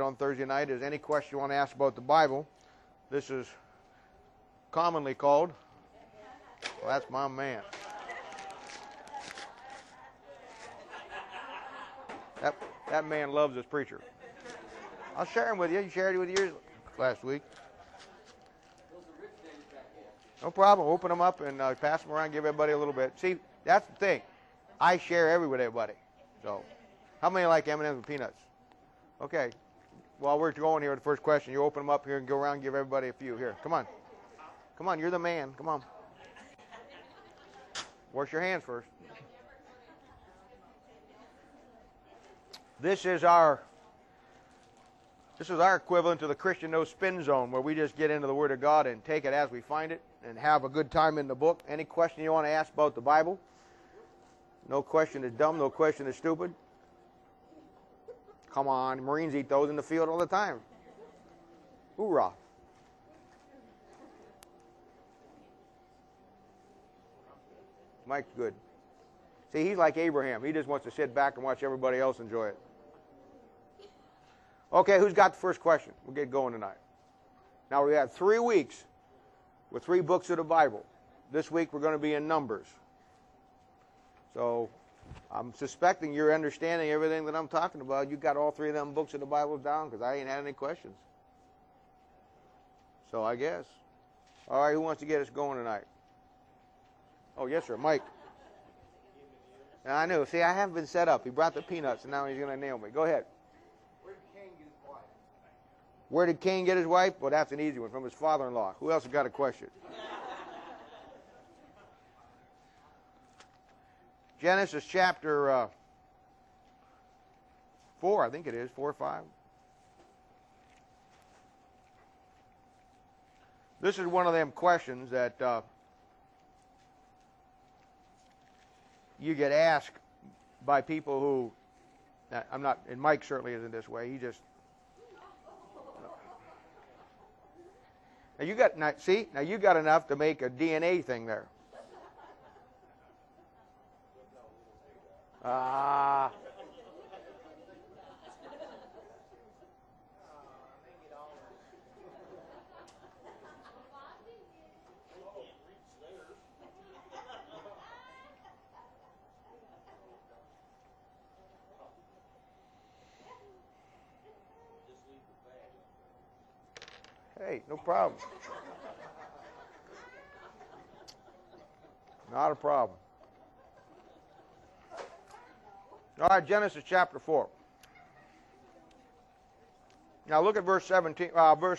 on Thursday night is any question you want to ask about the Bible. This is commonly called, well, that's my man. That man loves this preacher. I'll share him with you. You shared it with yours last week. No problem. Open them up and pass them around. Give everybody a little bit. See, that's the thing. I share with everybody. So, how many like M&M's and peanuts? Okay. While we're going here with the first question, you open them up here and go around and give everybody a few. Here, come on. Come on, you're the man. Come on. Wash your hands first. This is our equivalent to the Christian No Spin Zone, where we just get into the Word of God and take it as we find it and have a good time in the book. Any question you want to ask about the Bible? No question is dumb. No question is stupid. Come on, Marines eat those in the field all the time. Hoorah. Mike's good. See, he's like Abraham. He just wants to sit back and watch everybody else enjoy it. Okay, who's got the first question? We'll get going tonight. Now, we had 3 weeks with 3 books of the Bible. This week, we're going to be in Numbers. So, I'm suspecting you're understanding everything that I'm talking about. You got all 3 of them books of the Bible down, because I ain't had any questions. So, I guess. All right, who wants to get us going tonight? Oh, yes, sir. Mike. Now, I know. See, I haven't been set up. He brought the peanuts, and now he's going to nail me. Go ahead. Where did Cain get his wife? Well, that's an easy one. From his father-in-law. Who else has got a question? Genesis chapter 4, I think it is. 4 or 5. This is one of them questions that you get asked by people who, I'm not, and Mike certainly isn't this way. He just, now you got, now you got enough to make a DNA thing there. Ah. Hey, no problem. Not a problem. All right, Genesis chapter 4. Now look at verse 16.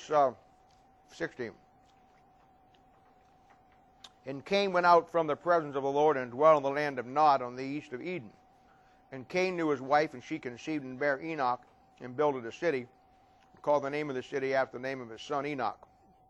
And Cain went out from the presence of the Lord and dwelt in the land of Nod on the east of Eden. And Cain knew his wife, and she conceived and bare Enoch, and builded a city, called the name of the city after the name of his son Enoch.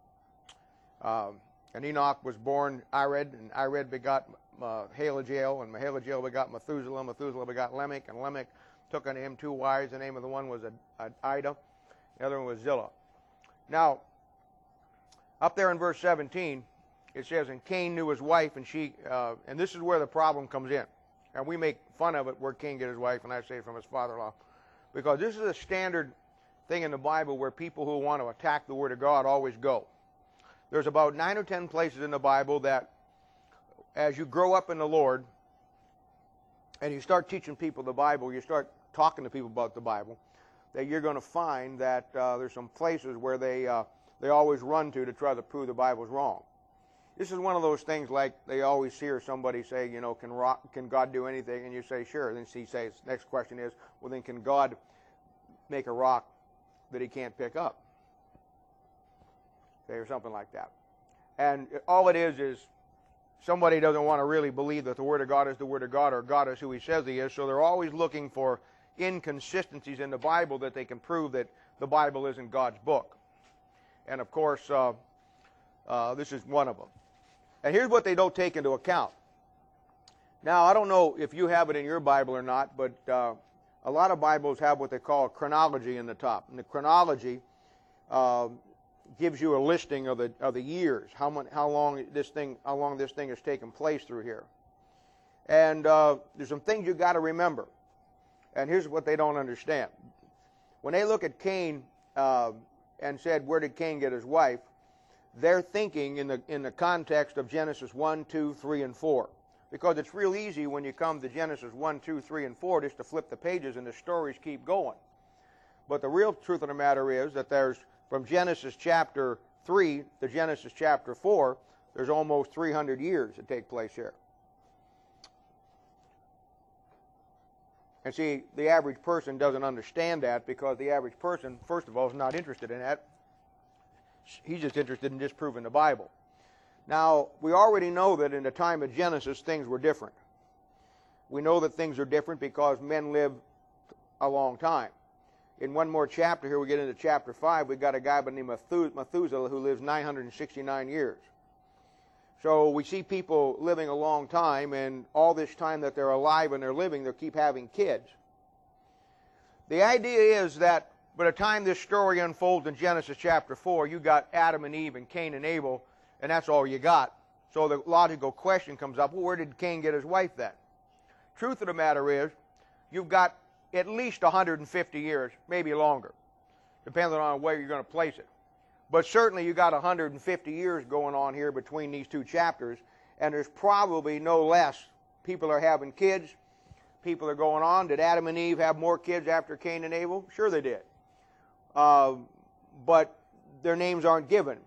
And Enoch was born Irad, and Irad begot Mahalaleel, and Mahalaleel begot Methuselah. Methuselah begot Lamech, and Lamech took unto him 2 wives. The name of the one was Ida, the other one was Zillah. Now, up there in verse 17, it says, and Cain knew his wife, and she, and this is where the problem comes in. And we make fun of it where Cain get his wife, and I say from his father-in-law, because this is a standard thing in the Bible where people who want to attack the Word of God always go. There's about 9 or 10 places in the Bible that as you grow up in the Lord and you start teaching people the Bible, you start talking to people about the Bible, that you're going to find that there's some places where they always run to try to prove the Bible's wrong. This is one of those things like they always hear somebody say, you know, can God do anything? And you say, sure. Then he says, next question is, well, then can God make a rock that he can't pick up? Okay, or something like that. And all it is somebody doesn't want to really believe that the Word of God is the Word of God or God is who he says he is, so they're always looking for inconsistencies in the Bible that they can prove that the Bible isn't God's book. And of course, this is one of them. And here's what they don't take into account. Now, I don't know if you have it in your Bible or not, but a lot of Bibles have what they call a chronology in the top. And the chronology gives you a listing of the years, how long this thing has taken place through here. And there's some things you got to remember. And here's what they don't understand. when they look at Cain and said, where did Cain get his wife? They're thinking in the context of Genesis 1, 2, 3, and 4. Because it's real easy when you come to Genesis 1, 2, 3, and 4 just to flip the pages and the stories keep going. But the real truth of the matter is that there's, from Genesis chapter 3 to Genesis chapter 4, there's almost 300 years that take place here. And see, the average person doesn't understand that because the average person, first of all, is not interested in that. He's just interested in disproving the Bible. Now, we already know that in the time of Genesis, things were different. We know that things are different because men live a long time. In one more chapter here, we get into chapter 5, we've got a guy by the name of Methuselah who lives 969 years. So we see people living a long time, and all this time that they're alive and they're living, they keep having kids. The idea is that by the time this story unfolds in Genesis chapter 4, you got Adam and Eve and Cain and Abel, and that's all you got. So the logical question comes up, well, where did Cain get his wife then? Truth of the matter is, you've got at least 150 years, maybe longer, depending on where you're going to place it. But certainly you got 150 years going on here between these two chapters, and there's probably no less. People are having kids. People are going on. Did Adam and Eve have more kids after Cain and Abel? Sure they did. But their names aren't given.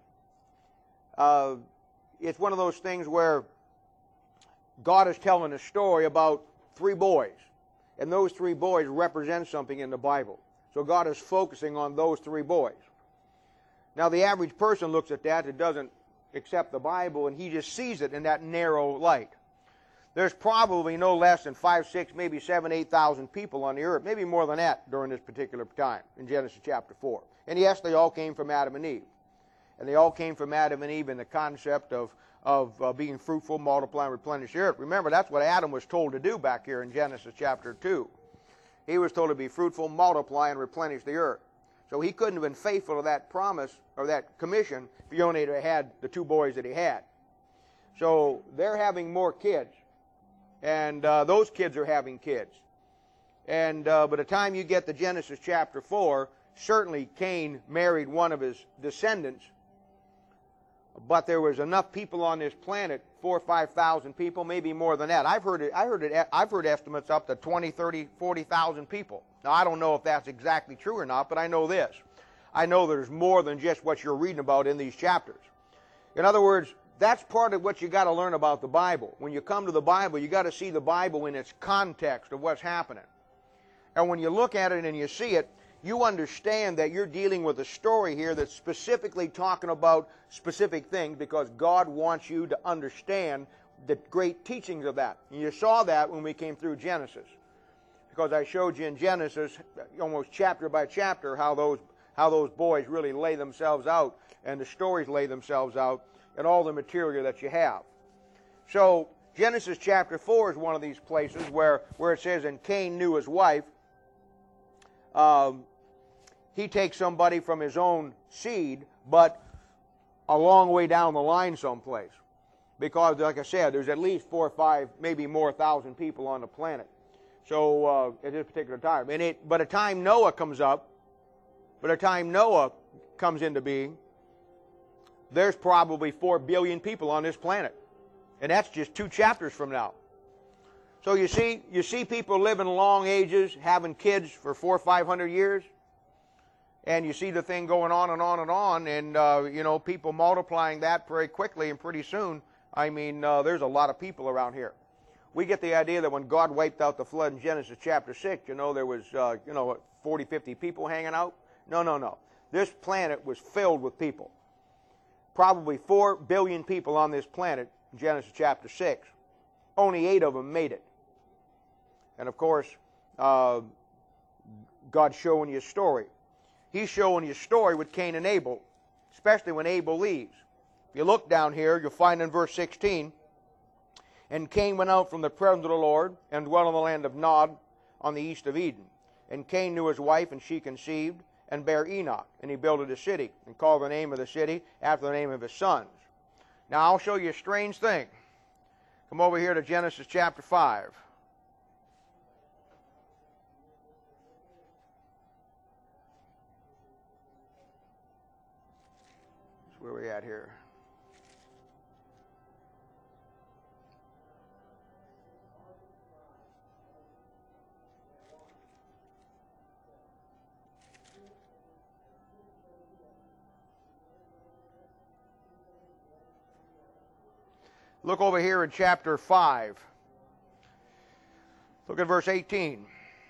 It's one of those things where God is telling a story about 3 boys, and those 3 boys represent something in the Bible. So God is focusing on those 3 boys. Now, the average person looks at that, it doesn't accept the Bible, and he just sees it in that narrow light. There's probably no less than 5, 6, maybe 7, 8,000 people on the earth, maybe more than that during this particular time in Genesis chapter 4. And yes, they all came from Adam and Eve. And they all came from Adam and Eve in the concept of being fruitful, multiply, and replenish the earth. Remember, that's what Adam was told to do back here in Genesis chapter 2. He was told to be fruitful, multiply, and replenish the earth. So he couldn't have been faithful to that promise or that commission if he only had the 2 boys that he had. So they're having more kids. And those kids are having kids. And by the time you get to Genesis chapter 4, certainly Cain married one of his descendants. But there was enough people on this planet, 4,000 or 5,000 people, maybe more than that. I've heard estimates up to 20, 30, 40,000 people. Now, I don't know if that's exactly true or not, but I know this. I know there's more than just what you're reading about in these chapters. In other words, that's part of what you got to learn about the Bible. When you come to the Bible, you got to see the Bible in its context of what's happening. And when you look at it and you see it, you understand that you're dealing with a story here that's specifically talking about specific things because God wants you to understand the great teachings of that. And you saw that when we came through Genesis. Because I showed you in Genesis, almost chapter by chapter, how those boys really lay themselves out and the stories lay themselves out and all the material that you have. So Genesis chapter 4 is one of these places where it says, and Cain knew his wife. He takes somebody from his own seed, but a long way down the line someplace. Because, like I said, there's at least 4 or 5, maybe more thousand people on the planet. So, at this particular time. And by the time Noah comes up, by the time Noah comes into being, there's probably 4 billion people on this planet. And that's just 2 chapters from now. So you see people living long ages, having kids for 400 or 500 years. And you see the thing going on and on and on, and people multiplying that very quickly, and pretty soon, there's a lot of people around here. We get the idea that when God wiped out the flood in Genesis chapter 6, there was 40, 50 people hanging out. No. This planet was filled with people. Probably 4 billion people on this planet in Genesis chapter 6. Only 8 of them made it. And of course, God's showing you a story. He's showing you a story with Cain and Abel, especially when Abel leaves. If you look down here, you'll find in verse 16, and Cain went out from the presence of the Lord and dwelt in the land of Nod on the east of Eden. And Cain knew his wife, and she conceived and bare Enoch. And he builded a city and called the name of the city after the name of his sons. Now I'll show you a strange thing. Come over here to Genesis chapter 5. Where are we at here? Look over here in chapter 5. Look at verse 18.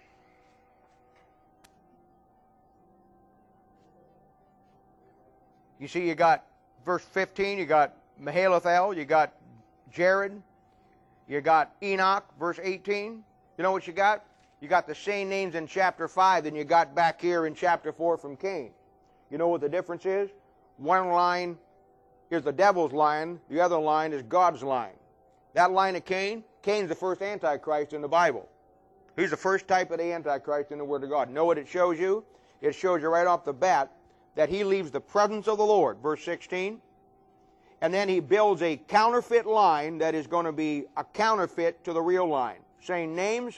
You see, you got verse 15, you got Mahalalel, you got Jared, you got Enoch, verse 18. You know what you got? You got the same names in chapter 5 than you got back here in chapter 4 from Cain. You know what the difference is? One line is the devil's line, the other line is God's line. That line of Cain, Cain's the first Antichrist in the Bible. He's the first type of the Antichrist in the Word of God. Know what it shows you? It shows you right off the bat that he leaves the presence of the Lord, verse 16, and then he builds a counterfeit line that is going to be a counterfeit to the real line. Same names,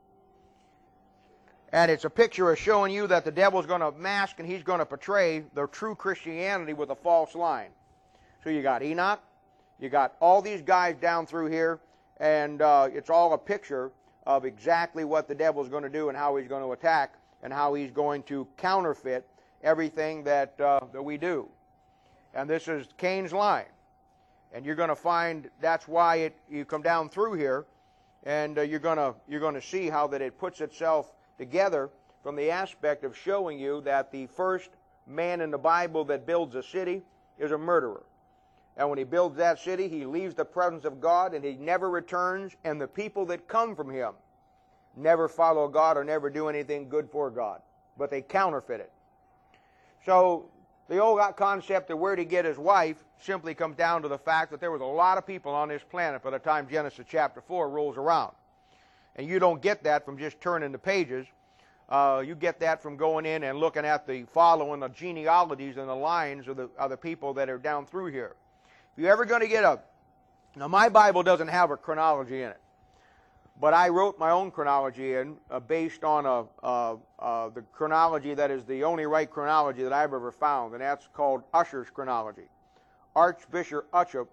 and it's a picture of showing you that the devil's going to mask and he's going to portray the true Christianity with a false line. So you got Enoch, you got all these guys down through here, and it's all a picture of exactly what the devil's going to do and how he's going to attack and how he's going to counterfeit everything that we do. And this is Cain's line. And you're going to find that's why you come down through here, and you're going to see how that it puts itself together from the aspect of showing you that the first man in the Bible that builds a city is a murderer. And when he builds that city, he leaves the presence of God and he never returns, and the people that come from him never follow God or never do anything good for God, but they counterfeit it. So the old concept of where to get his wife simply comes down to the fact that there was a lot of people on this planet by the time Genesis chapter 4 rolls around. And you don't get that from just turning the pages. You get that from going in and looking at the following the genealogies and the lines of the people that are down through here. If you're ever going to get now my Bible doesn't have a chronology in it, but I wrote my own chronology in based on the chronology that is the only right chronology that I've ever found, and that's called Ussher's chronology. Archbishop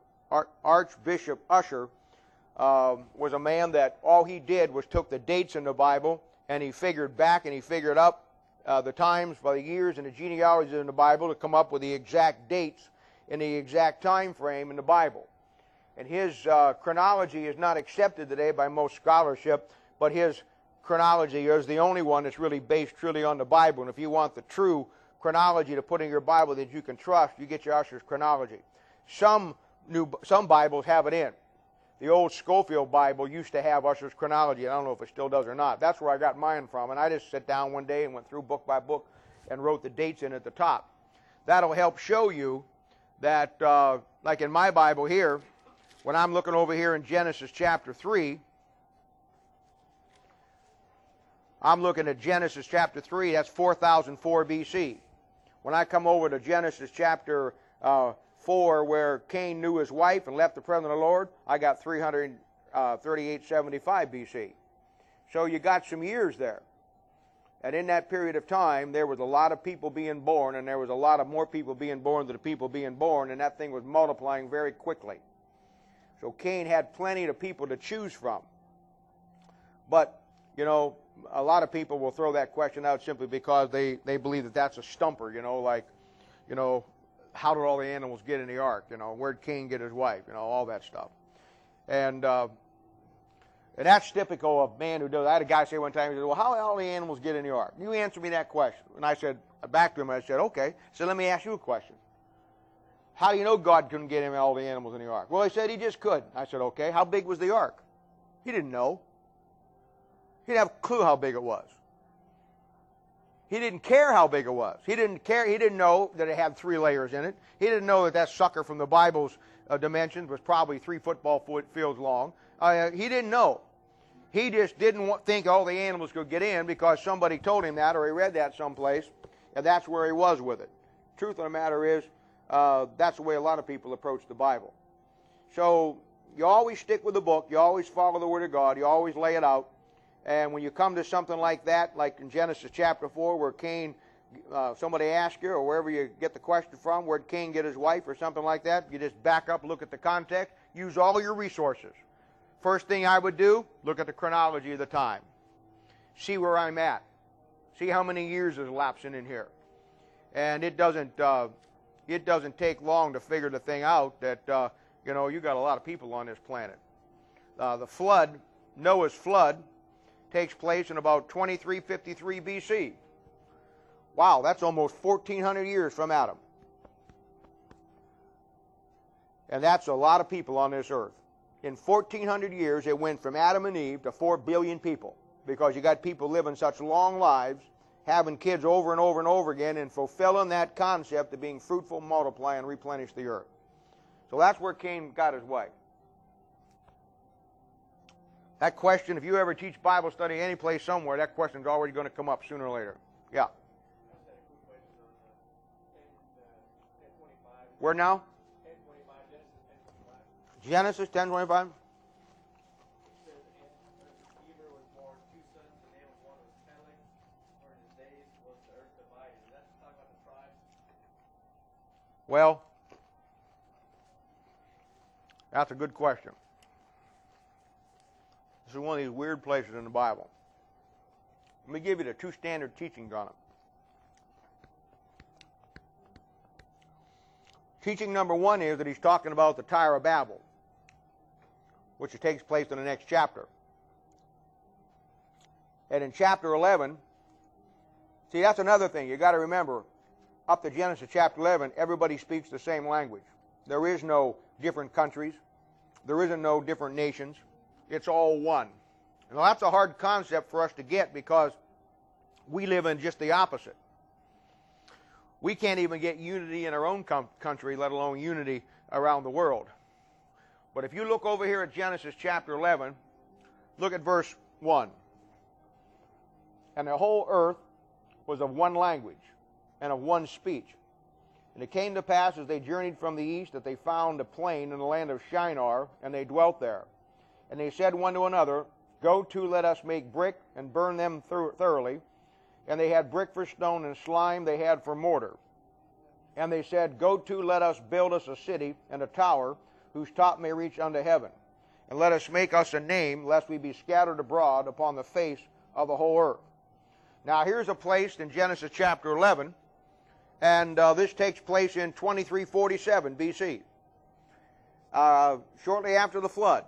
Ussher was a man that all he did was took the dates in the Bible and he figured back and he figured up the times by the years and the genealogies in the Bible to come up with the exact dates in the exact time frame in the Bible. And his chronology is not accepted today by most scholarship, but his chronology is the only one that's really based truly on the Bible. And if you want the true chronology to put in your Bible that you can trust, you get your Ussher's chronology. Some Bibles have it in. The old Schofield Bible used to have Ussher's chronology. I don't know if it still does or not. That's where I got mine from. And I just sat down one day and went through book by book and wrote the dates in at the top. That'll help show you that, like in my Bible here, when I'm looking over here in Genesis chapter 3, I'm looking at Genesis chapter 3, that's 4004 BC. When I come over to Genesis chapter 4, where Cain knew his wife and left the presence of the Lord, I got 33875 BC. So you got some years there. And in that period of time, there was a lot of people being born, and there was a lot of more people being born than the people being born, and that thing was multiplying very quickly. So Cain had plenty of people to choose from. But, you know, a lot of people will throw that question out simply because they believe that that's a stumper, like, how did all the animals get in the ark? Where'd Cain get his wife? All that stuff. And that's typical of man who does. I had a guy say one time, he said, well, how did all the animals get in the ark? You answer me that question. And I said, back to him, I said, okay. So let me ask you a question. How do you know God couldn't get him all the animals in the ark? Well, he said he just could. I said, okay. How big was the ark? He didn't know. He didn't have a clue how big it was. He didn't care how big it was. He didn't care. He didn't know that it had 3 layers in it. He didn't know that sucker from the Bible's dimensions was probably 3 football fields long. He didn't know. He just didn't think all the animals could get in because somebody told him that or he read that someplace, and that's where he was with it. Truth of the matter is, that's the way a lot of people approach the Bible. So you always stick with the book. You always follow the Word of God. You always lay it out. And when you come to something like that, like in Genesis chapter 4, where Cain somebody asks you, or wherever you get the question from, where'd Cain get his wife or something like that, you just back up, look at the context, use all your resources. First thing I would do, look at the chronology of the time. See where I'm at. See how many years is lapsing in here. And it doesn't take long to figure the thing out that, you got a lot of people on this planet. The flood, Noah's flood, takes place in about 2353 BC. Wow, that's almost 1,400 years from Adam. And that's a lot of people on this earth. In 1,400 years, it went from Adam and Eve to 4 billion people, because you got people living such long lives, having kids over and over and over again, and fulfilling that concept of being fruitful, multiply, and replenish the earth. So that's where Cain got his wife. That question, if you ever teach Bible study any place somewhere, that question's already going to come up sooner or later. Yeah. Where now? Genesis 10:25. Well, that's a good question. This is one of these weird places in the Bible. Let me give you the two standard teachings on it. Teaching number one is that he's talking about the Tower of Babel, which takes place in the next chapter. And in chapter 11, see, that's another thing you got to remember. Up to Genesis chapter 11, everybody speaks the same language. There is no different countries. There isn't no different nations. It's all one. And that's a hard concept for us to get, because we live in just the opposite. We can't even get unity in our own country, let alone unity around the world. But if you look over here at Genesis chapter 11, look at verse 1. And the whole earth was of one language and of one speech. And it came to pass, as they journeyed from the east, that they found a plain in the land of Shinar, and they dwelt there. And they said one to another, Go to, let us make brick, and burn them thoroughly. And they had brick for stone, and slime they had for mortar. And they said, Go to, let us build us a city and a tower, whose top may reach unto heaven. And let us make us a name, lest we be scattered abroad upon the face of the whole earth. Now here's a place in Genesis chapter 11, and this takes place in 2347 BC, shortly after the flood.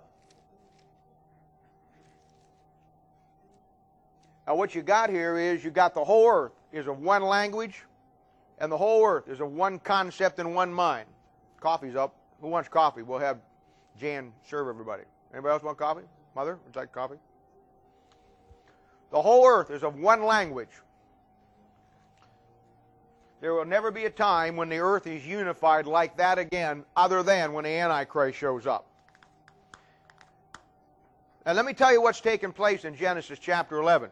Now what you got here is you got the whole earth is of one language, and the whole earth is of one concept and one mind. Coffee's up. Who wants coffee? We'll have Jan serve everybody. Anybody else want coffee? Mother, would you like coffee? The whole earth is of one language. There will never be a time when the earth is unified like that again, other than when the Antichrist shows up. And let me tell you what's taken place in Genesis chapter 11.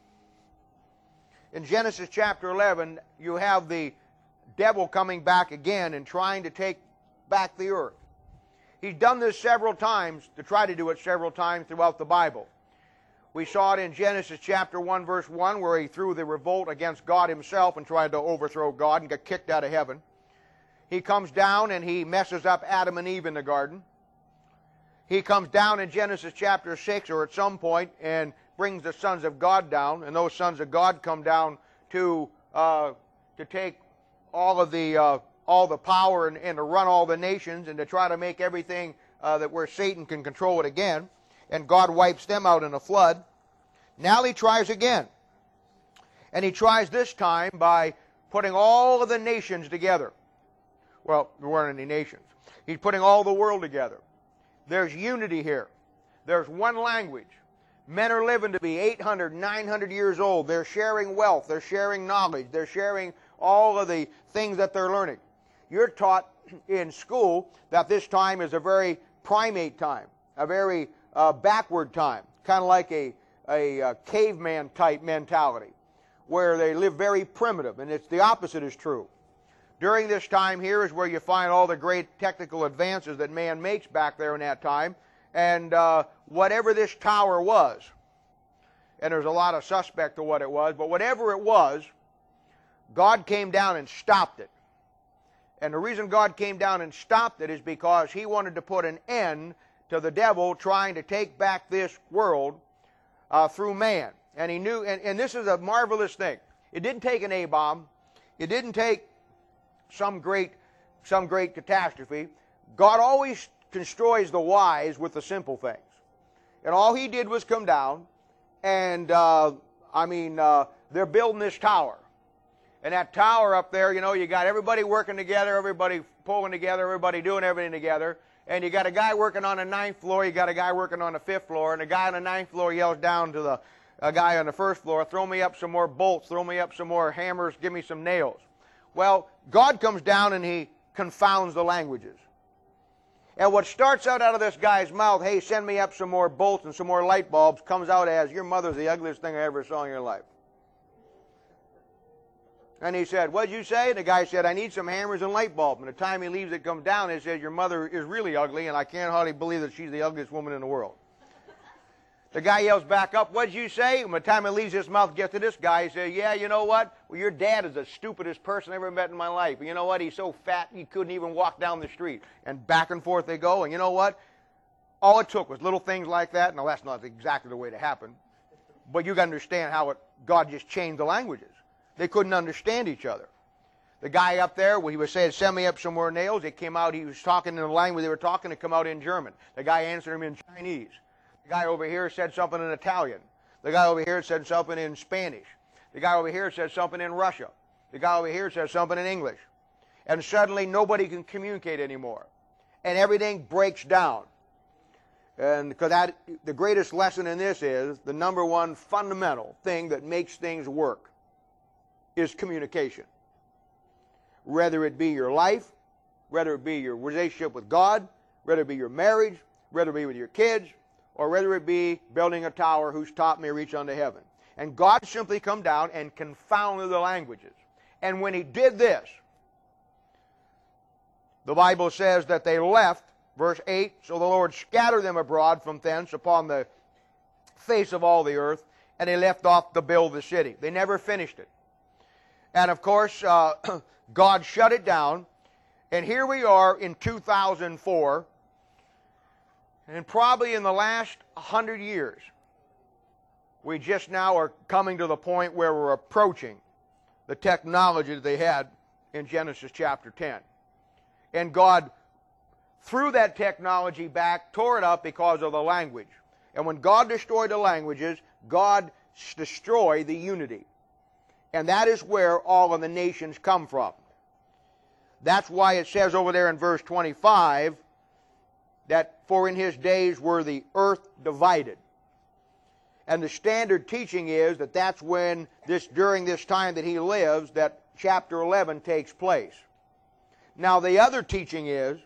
In Genesis chapter 11, you have the devil coming back again and trying to take back the earth. He's done this several times, to try to do it several times throughout the Bible. We saw it in Genesis chapter 1, verse 1, where he threw the revolt against God himself and tried to overthrow God and got kicked out of heaven. He comes down and he messes up Adam and Eve in the garden. He comes down in Genesis chapter 6, or at some point, and brings the sons of God down, and those sons of God come down to take all the power and to run all the nations, and to try to make everything that where Satan can control it again. And God wipes them out in a flood. Now he tries again. And he tries this time by putting all of the nations together. Well, there weren't any nations. He's putting all the world together. There's unity here. There's one language. Men are living to be 800, 900 years old. They're sharing wealth. They're sharing knowledge. They're sharing all of the things that they're learning. You're taught in school that this time is a very primate time, a very backward time, kind of like a caveman type mentality, where they live very primitive, and it's the opposite is true. During this time here is where you find all the great technical advances that man makes back there in that time, and whatever this tower was, and there's a lot of suspect to what it was, but whatever it was, God came down and stopped it. And the reason God came down and stopped it is because He wanted to put an end to the devil trying to take back this world through man. And He knew, and this is a marvelous thing. It didn't take an A-bomb. It didn't take some great catastrophe. God always destroys the wise with the simple things. And all He did was come down, and they're building this tower. And that tower up there, you know, you got everybody working together, everybody pulling together, everybody doing everything together. And you got a guy working on the 9th floor, you got a guy working on the 5th floor, and the guy on the 9th floor yells down to a guy on the 1st floor, throw me up some more bolts, throw me up some more hammers, give me some nails. Well, God comes down and He confounds the languages. And what starts out of this guy's mouth, hey, send me up some more bolts and some more light bulbs, comes out as, your mother's the ugliest thing I ever saw in your life. And he said, what'd you say? And the guy said, I need some hammers and light bulbs. And the time he leaves, it comes down, and he says, your mother is really ugly, and I can't hardly believe that she's the ugliest woman in the world. The guy yells back up, what'd you say? And by the time he leaves his mouth, gets to this guy, he says, yeah, you know what? Well, your dad is the stupidest person I ever met in my life. And you know what? He's so fat he couldn't even walk down the street. And back and forth they go. And you know what? All it took was little things like that. Now, that's not exactly the way to happen. But you got to understand how God just changed the languages. They couldn't understand each other. The guy up there, he was saying, send me up some more nails. It came out, he was talking in the language they were talking, it came out in German. The guy answered him in Chinese. The guy over here said something in Italian. The guy over here said something in Spanish. The guy over here said something in Russia. The guy over here said something in English. And suddenly nobody can communicate anymore. And everything breaks down. And because the greatest lesson in this is the number one fundamental thing that makes things work is communication. Whether it be your life, whether it be your relationship with God, whether it be your marriage, whether it be with your kids, or whether it be building a tower whose top may reach unto heaven. And God simply come down and confounded the languages. And when He did this, the Bible says that they left, verse 8, so the Lord scattered them abroad from thence upon the face of all the earth, and they left off to build the city. They never finished it. And of course, God shut it down. And here we are in 2004. And probably in the last 100 years, we just now are coming to the point where we're approaching the technology that they had in Genesis chapter 10. And God threw that technology back, tore it up because of the language. And when God destroyed the languages, God destroyed the unity. And that is where all of the nations come from. That's why it says over there in verse 25 that for in His days were the earth divided. And the standard teaching is that that's when during this time that He lives, that chapter 11 takes place. Now the other teaching is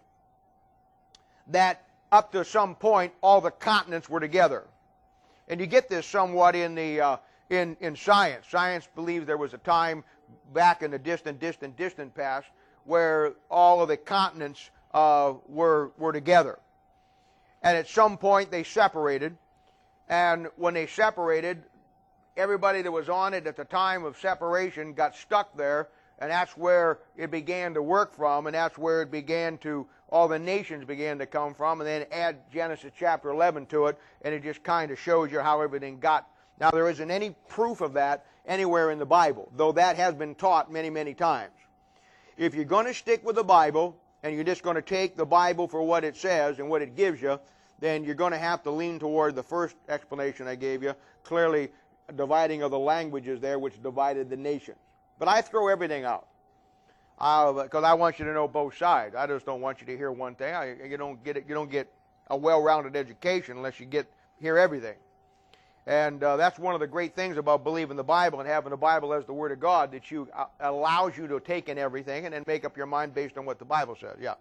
that up to some point all the continents were together. And you get this somewhat in the in science. Science believes there was a time back in the distant past where all of the continents were together. And at some point they separated. And when they separated, everybody that was on it at the time of separation got stuck there. And that's where it began to work from. And that's where it began to, all the nations began to come from. And then add Genesis chapter 11 to it. And it just kind of shows you how everything got. Now, there isn't any proof of that anywhere in the Bible, though that has been taught many, many times. If you're going to stick with the Bible, and you're just going to take the Bible for what it says and what it gives you, then you're going to have to lean toward the first explanation I gave you, clearly dividing of the languages there, which divided the nations. But I throw everything out, because I want you to know both sides. I just don't want you to hear one thing. You don't get a well-rounded education unless you hear everything. And that's one of the great things about believing the Bible and having the Bible as the Word of God, that allows you to take in everything and then make up your mind based on what the Bible says. Yeah.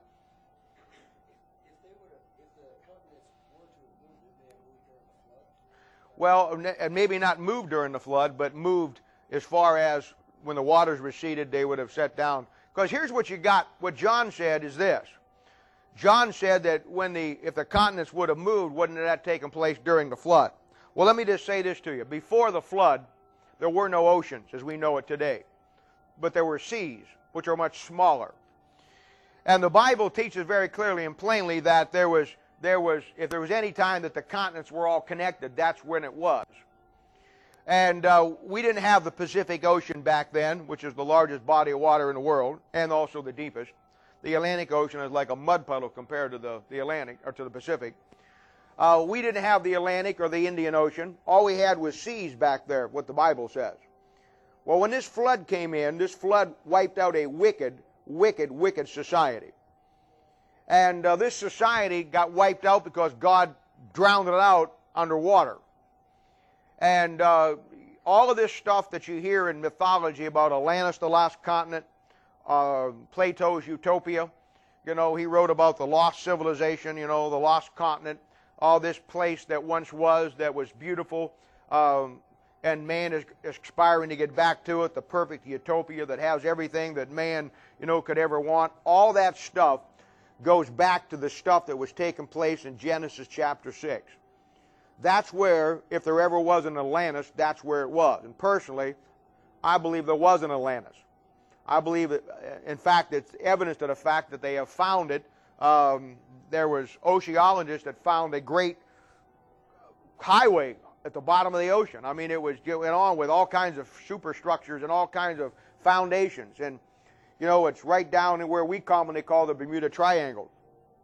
Well, maybe not moved during the flood, but moved as far as when the waters receded, they would have set down. Because here's what you got. What John said is this. John said that if the continents would have moved, wouldn't that have taken place during the flood? Well, let me just say this to you. Before the flood, there were no oceans as we know it today. but there were seas, which are much smaller. And the Bible teaches very clearly and plainly that if there was any time that the continents were all connected, that's when it was. And we didn't have the Pacific Ocean back then, which is the largest body of water in the world, and also the deepest. The Atlantic Ocean is like a mud puddle compared to the Atlantic, or to the Pacific. We didn't have the Atlantic or the Indian Ocean. All we had was seas back there, what the Bible says. Well, when this flood came in, this flood wiped out a wicked, wicked, wicked society. And this society got wiped out because God drowned it out underwater. And all of this stuff that you hear in mythology about Atlantis, the lost continent, Plato's Utopia, you know, he wrote about the lost civilization, you know, the lost continent, all this place that once was, that was beautiful, and man is aspiring to get back to it, the perfect utopia that has everything that man, you know, could ever want. All that stuff goes back to the stuff that was taking place in Genesis chapter 6. That's where, if there ever was an Atlantis, that's where it was. And personally, I believe there was an Atlantis. I believe that, in fact, it's evidence to the fact that they have found it. There was oceanologists that found a great highway at the bottom of the ocean. I mean, it went on with all kinds of superstructures and all kinds of foundations. And, you know, it's right down in where we commonly call the Bermuda Triangle.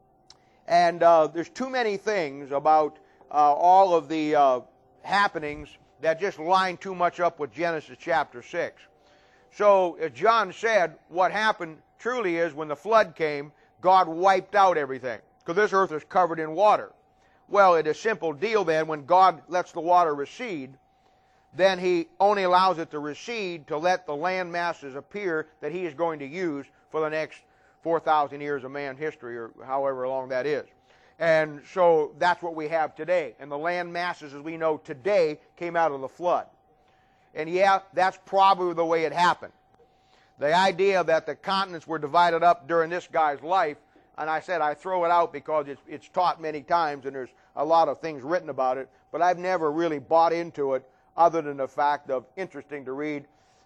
And there's too many things about all of the happenings that just line too much up with Genesis chapter 6. So, as John said, what happened truly is when the flood came, God wiped out everything, because this earth is covered in water. Well, it's a simple deal then. When God lets the water recede, then He only allows it to recede to let the land masses appear that He is going to use for the next 4,000 years of man history, or however long that is. And so that's what we have today. And the land masses, as we know today, came out of the flood. And yeah, that's probably the way it happened. The idea that the continents were divided up during this guy's life, and I said I throw it out because it's taught many times and there's a lot of things written about it, but I've never really bought into it other than the fact of interesting to read,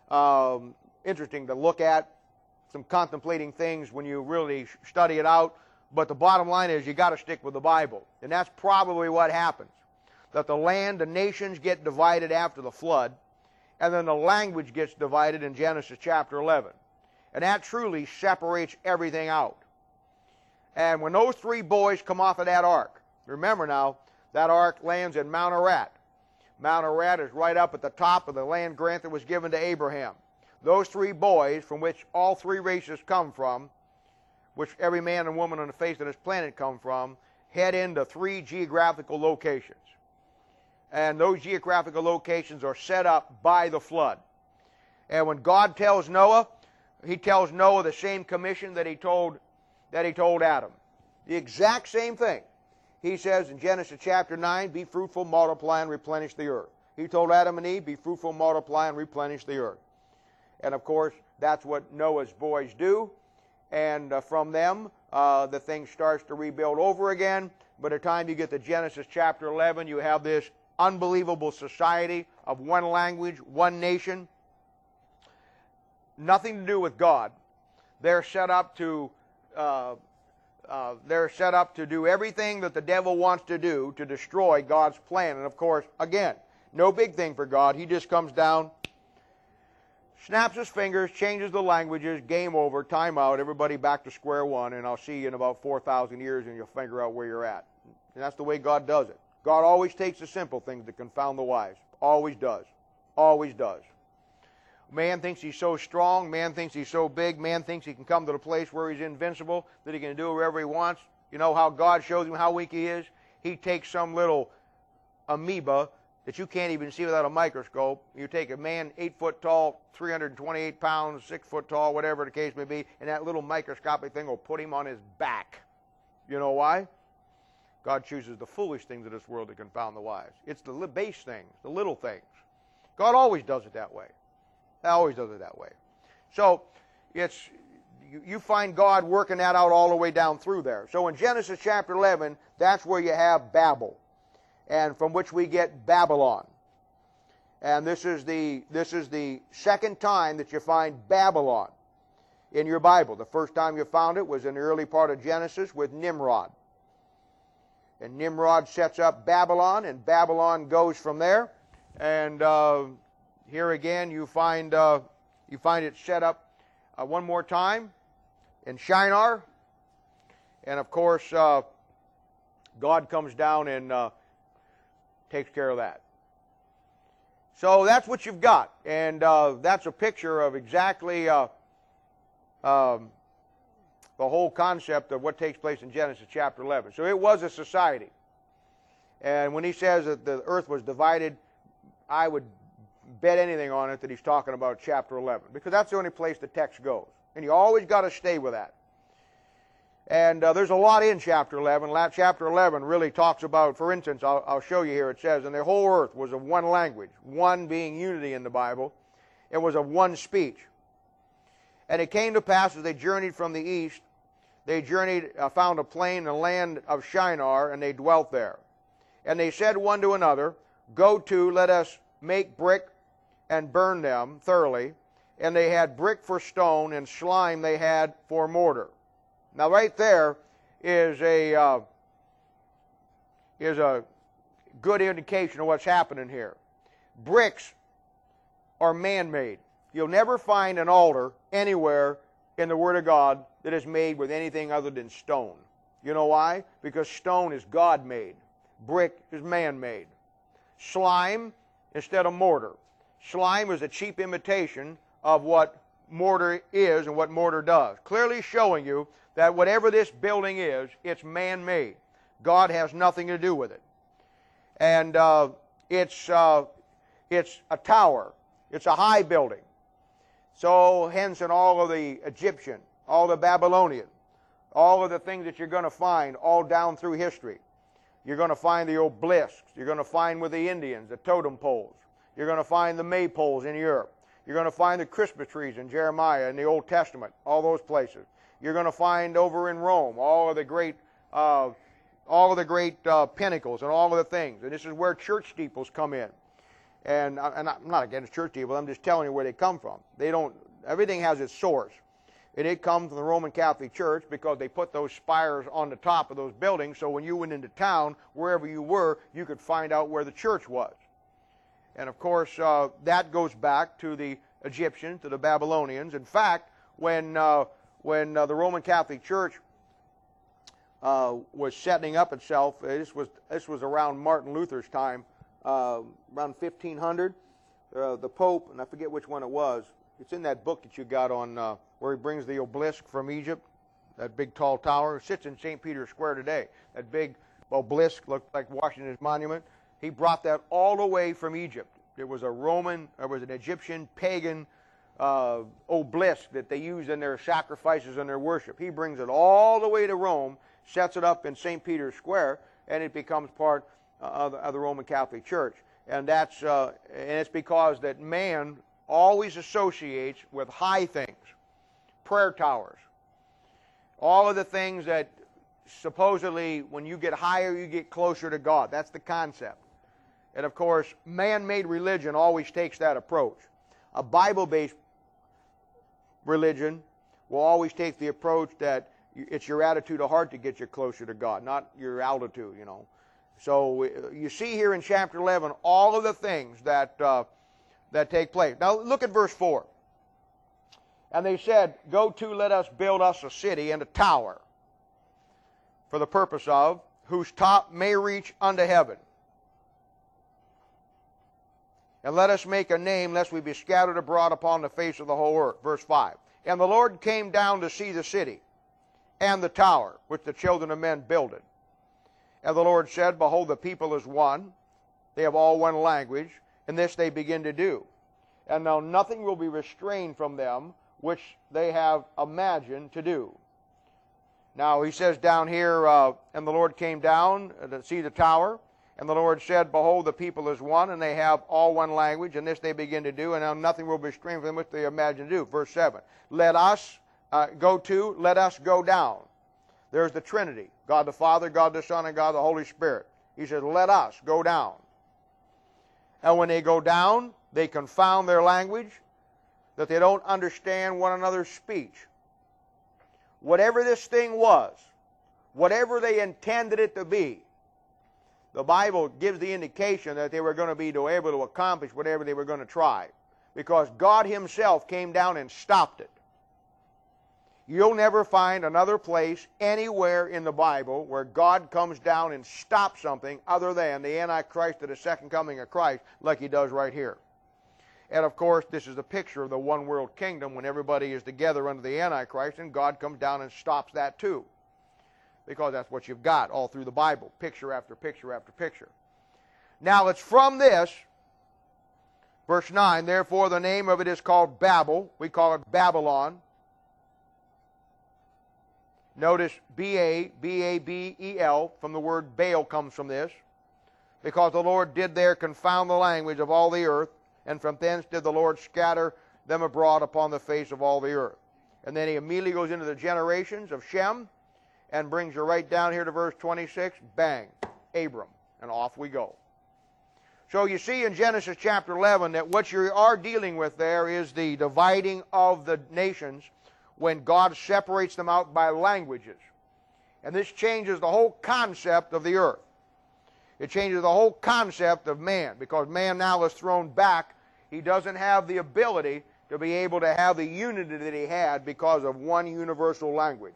interesting to look at, some contemplating things when you really study it out. But the bottom line is you got to stick with the Bible. And that's probably what happens. That the land, the nations get divided after the flood, and then the language gets divided in Genesis chapter 11. And that truly separates everything out. And when those three boys come off of that ark, remember now, that ark lands in Mount Ararat. Mount Ararat is right up at the top of the land grant that was given to Abraham. Those three boys, from which all three races come from, which every man and woman on the face of this planet come from, head into three geographical locations. And those geographical locations are set up by the flood. And when God tells Noah, He tells Noah the same commission that He told Adam. The exact same thing. He says in Genesis chapter 9, be fruitful, multiply, and replenish the earth. He told Adam and Eve, be fruitful, multiply, and replenish the earth. And of course, that's what Noah's boys do. And from them, the thing starts to rebuild over again. By the time you get to Genesis chapter 11, you have this unbelievable society of one language, one nation. Nothing to do with God. They're set up to do everything that the devil wants to do to destroy God's plan. And of course, again, no big thing for God. He just comes down, snaps his fingers, changes the languages, game over, time out, everybody back to square one, and I'll see you in about 4,000 years and you'll figure out where you're at. And that's the way God does it. God always takes the simple things to confound the wise. Always does. Always does. Man thinks he's so strong, man thinks he's so big, man thinks he can come to the place where he's invincible, that he can do whatever he wants. You know how God shows him how weak he is? He takes some little amoeba that you can't even see without a microscope. You take a man 8 foot tall, 328 pounds, 6 foot tall, whatever the case may be, and that little microscopic thing will put him on his back. You know why? God chooses the foolish things of this world to confound the wise. It's the base things, the little things. God always does it that way. He always does it that way. So you find God working that out all the way down through there. So in Genesis chapter 11, that's where you have Babel, and from which we get Babylon. And this is the second time that you find Babylon in your Bible. The first time you found it was in the early part of Genesis with Nimrod. And Nimrod sets up Babylon, and Babylon goes from there. And here again you find it set up one more time in Shinar. And of course, God comes down and takes care of that. So that's what you've got. And that's a picture of exactly the whole concept of what takes place in Genesis chapter 11. So it was a society. And when he says that the earth was divided, I would bet anything on it that he's talking about chapter 11, because that's the only place the text goes. And you always got to stay with that. And there's a lot in chapter 11. Chapter 11 really talks about, for instance, I'll show you here, it says, and the whole earth was of one language, one being unity in the Bible. It was of one speech. And it came to pass as they journeyed from the east, they journeyed, found a plain in the land of Shinar, and they dwelt there. And they said one to another, Go to, let us make brick and burn them thoroughly. And they had brick for stone, and slime they had for mortar. Now right there is a good indication of what's happening here. Bricks are man-made. You'll never find an altar anywhere in the Word of God that is made with anything other than stone. You know why? Because stone is God-made. Brick is man-made. Slime instead of mortar. Slime is a cheap imitation of what mortar is and what mortar does. Clearly showing you that whatever this building is, it's man-made. God has nothing to do with it. And it's a tower. It's a high building. So hence in all of the Egyptian, all the Babylonian, all of the things that you're going to find all down through history. You're going to find the obelisks. You're going to find with the Indians, the totem poles. You're going to find the maypoles in Europe. You're going to find the Christmas trees in Jeremiah in the Old Testament, all those places. You're going to find over in Rome all of the great pinnacles and all of the things. And this is where church steeples come in. And I'm not against church steeples. I'm just telling you where they come from. Everything has its source. And it comes from the Roman Catholic Church because they put those spires on the top of those buildings, so when you went into town, wherever you were, you could find out where the church was. And of course, that goes back to the Egyptians, to the Babylonians. In fact, when the Roman Catholic Church was setting up itself, this was around Martin Luther's time, around 1500. The Pope, and I forget which one it was. It's in that book that you got on where he brings the obelisk from Egypt, that big tall tower. It sits in St. Peter's Square today. That big obelisk looked like Washington's monument. He brought that all the way from Egypt. It was an Egyptian pagan obelisk that they used in their sacrifices and their worship. He brings it all the way to Rome, sets it up in St. Peter's Square, and it becomes part of the Roman Catholic Church. And it's because that man always associates with high things, prayer towers, all of the things that supposedly when you get higher, you get closer to God. That's the concept. And of course, man-made religion always takes that approach. A Bible-based religion will always take the approach that it's your attitude of heart that gets you closer to God, not your altitude, you know. So you see here in chapter 11 all of the things that take place. Now look at verse 4. And they said, Go to, let us build us a city and a tower for the purpose of, whose top may reach unto heaven. And let us make a name, lest we be scattered abroad upon the face of the whole earth. Verse 5. And the Lord came down to see the city and the tower, which the children of men builded. And the Lord said, Behold, the people is one. They have all one language, and this they begin to do. And now nothing will be restrained from them, which they have imagined to do. Now he says down here, and the Lord came down to see the tower. And the Lord said, Behold, the people is one, and they have all one language, and this they begin to do, and now nothing will be restrained from them which they imagine to do. Verse 7. Let us go down. There's the Trinity, God the Father, God the Son, and God the Holy Spirit. He says, let us go down. And when they go down, they confound their language, that they don't understand one another's speech. Whatever this thing was, whatever they intended it to be, the Bible gives the indication that they were going to be able to accomplish whatever they were going to try, because God Himself came down and stopped it. You'll never find another place anywhere in the Bible where God comes down and stops something other than the Antichrist or the second coming of Christ, like He does right here. And of course, this is a picture of the one world kingdom when everybody is together under the Antichrist, and God comes down and stops that too. Because that's what you've got all through the Bible, picture after picture after picture. Now it's from this, verse 9, therefore the name of it is called Babel. We call it Babylon. Notice B-A-B-A-B-E-L, from the word Baal comes from this. Because the Lord did there confound the language of all the earth, and from thence did the Lord scatter them abroad upon the face of all the earth. And then he immediately goes into the generations of Shem, and brings you right down here to verse 26, bang, Abram, and off we go. So you see in Genesis chapter 11 that what you are dealing with there is the dividing of the nations when God separates them out by languages. And this changes the whole concept of the earth. It changes the whole concept of man, because man now is thrown back. He doesn't have the ability to be able to have the unity that he had because of one universal language.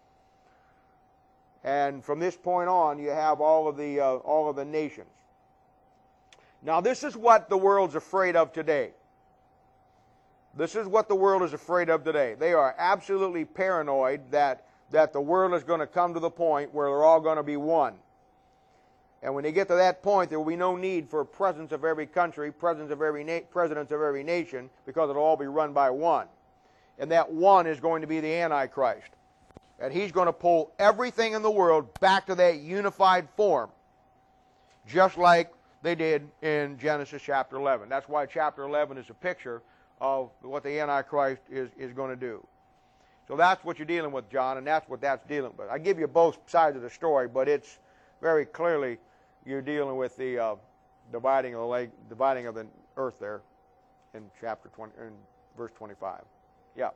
And from this point on, you have all of the nations. Now, this is what the world's afraid of today. This is what the world is afraid of today. They are absolutely paranoid that the world is going to come to the point where they're all going to be one. And when they get to that point, there will be no need for presidents of every country, presidents of every nation, because it'll all be run by one. And that one is going to be the Antichrist. And he's going to pull everything in the world back to that unified form, just like they did in Genesis chapter 11. That's why chapter 11 is a picture of what the Antichrist is going to do. So that's what you're dealing with, John, and that's what that's dealing with. I give you both sides of the story, but it's very clearly you're dealing with the dividing of the earth there in chapter 20, in verse 25. Yeah.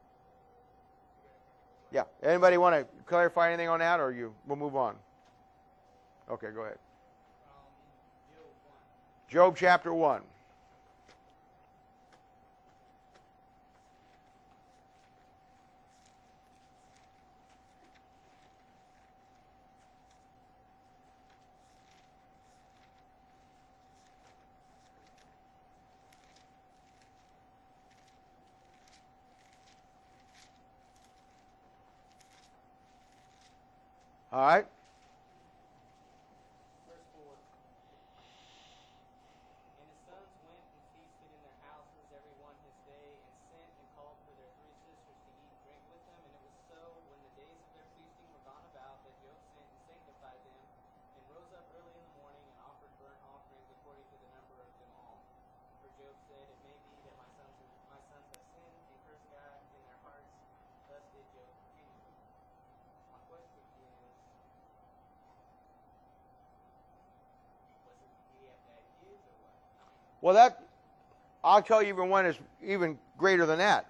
Yeah. Anybody want to clarify anything on that, or we'll move on? Okay, go ahead. Job chapter 1. All right. Verse 4. And his sons went and feasted in their houses, every one his day, and sent and called for their 3 sisters to eat and drink with them. And it was so, when the days of their feasting were gone about, that Job sent and sanctified them, and rose up early in the morning, and offered burnt offerings according to the number of them all. For Job said, it may be that my sons have sinned and cursed God in their hearts. Thus did Job continue. My question is, Well, I'll tell you even one is even greater than that.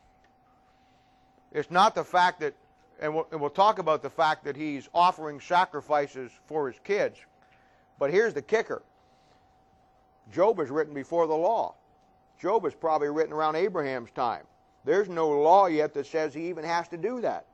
It's not the fact that, and we'll talk about the fact that he's offering sacrifices for his kids, but here's the kicker. Job is written before the law. Job is probably written around Abraham's time. There's no law yet that says he even has to do that.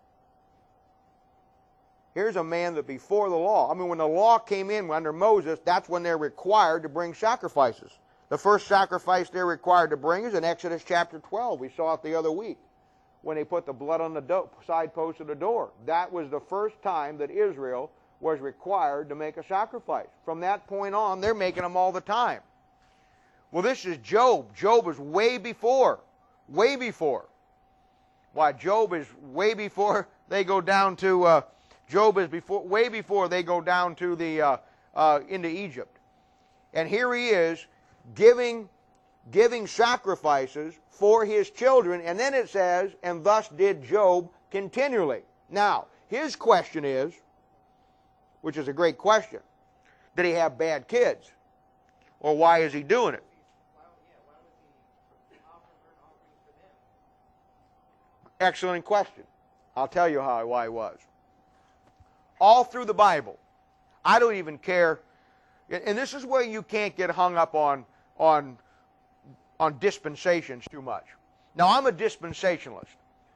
Here's a man that before the law, I mean, when the law came in under Moses, that's when they're required to bring sacrifices. The first sacrifice they're required to bring is in Exodus chapter 12. We saw it the other week when they put the blood on the side post of the door. That was the first time that Israel was required to make a sacrifice. From that point on, they're making them all the time. Well, this is Job. Job is way before. Way before. Why, Job is way before they go down to... Job is way before they go down to into Egypt. And here he is giving sacrifices for his children, and then it says, and thus did Job continually. Now, his question is, which is a great question, did he have bad kids? Or why is he doing it? Why was he offering burnt offerings for them? Excellent question. I'll tell you why it was. All through the Bible, I don't even care, and this is where you can't get hung up on dispensations too much. Now, I'm a dispensationalist.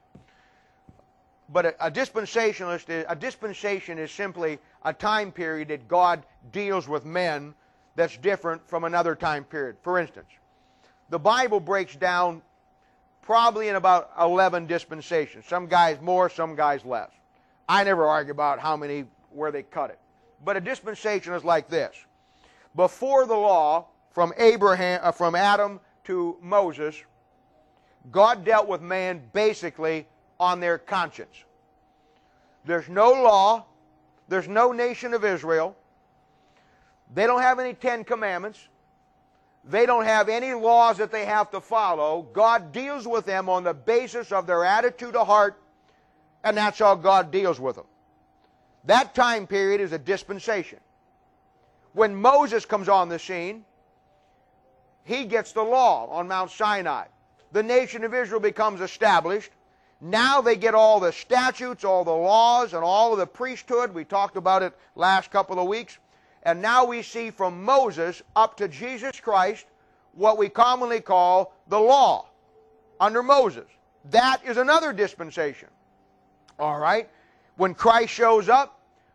But a dispensation is simply a time period that God deals with men that's different from another time period. For instance, the Bible breaks down probably in about 11 dispensations. Some guys more, some guys less. I never argue about how many, where they cut it. But a dispensation is like this. Before the law, from Adam to Moses, God dealt with man basically on their conscience. There's no law. There's no nation of Israel. They don't have any 10 commandments. They don't have any laws that they have to follow. God deals with them on the basis of their attitude of heart, and that's how God deals with them. That time period is a dispensation. When Moses comes on the scene, he gets the law on Mount Sinai. The nation of Israel becomes established. Now they get all the statutes, all the laws, and all of the priesthood. We talked about it last couple of weeks. And now we see from Moses up to Jesus Christ what we commonly call the law under Moses. That is another dispensation. All right? When Christ shows up,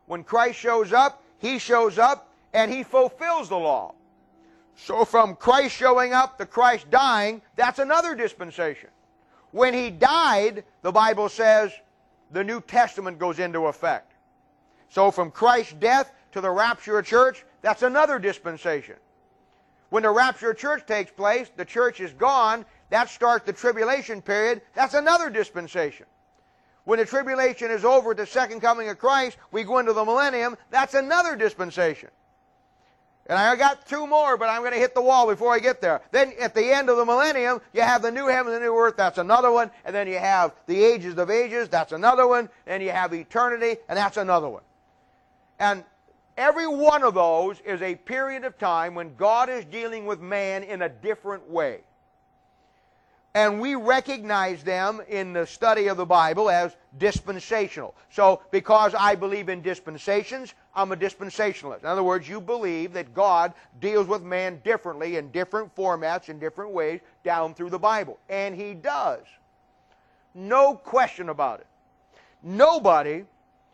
he shows up and he fulfills the law. So from Christ showing up to Christ dying, that's another dispensation. When he died, the Bible says the New Testament goes into effect. So from Christ's death to the rapture of church, that's another dispensation. When the rapture of church takes place, the church is gone, that starts the tribulation period, that's another dispensation. When the tribulation is over at the second coming of Christ, we go into the millennium, that's another dispensation. And I got 2 more, but I'm going to hit the wall before I get there. Then at the end of the millennium, you have the new heaven and the new earth, that's another one. And then you have the ages of ages, that's another one. Then you have eternity, and that's another one. And every one of those is a period of time when God is dealing with man in a different way. And we recognize them in the study of the Bible as dispensational. So, because I believe in dispensations, I'm a dispensationalist. In other words, you believe that God deals with man differently in different formats, in different ways, down through the Bible. And He does. No question about it. Nobody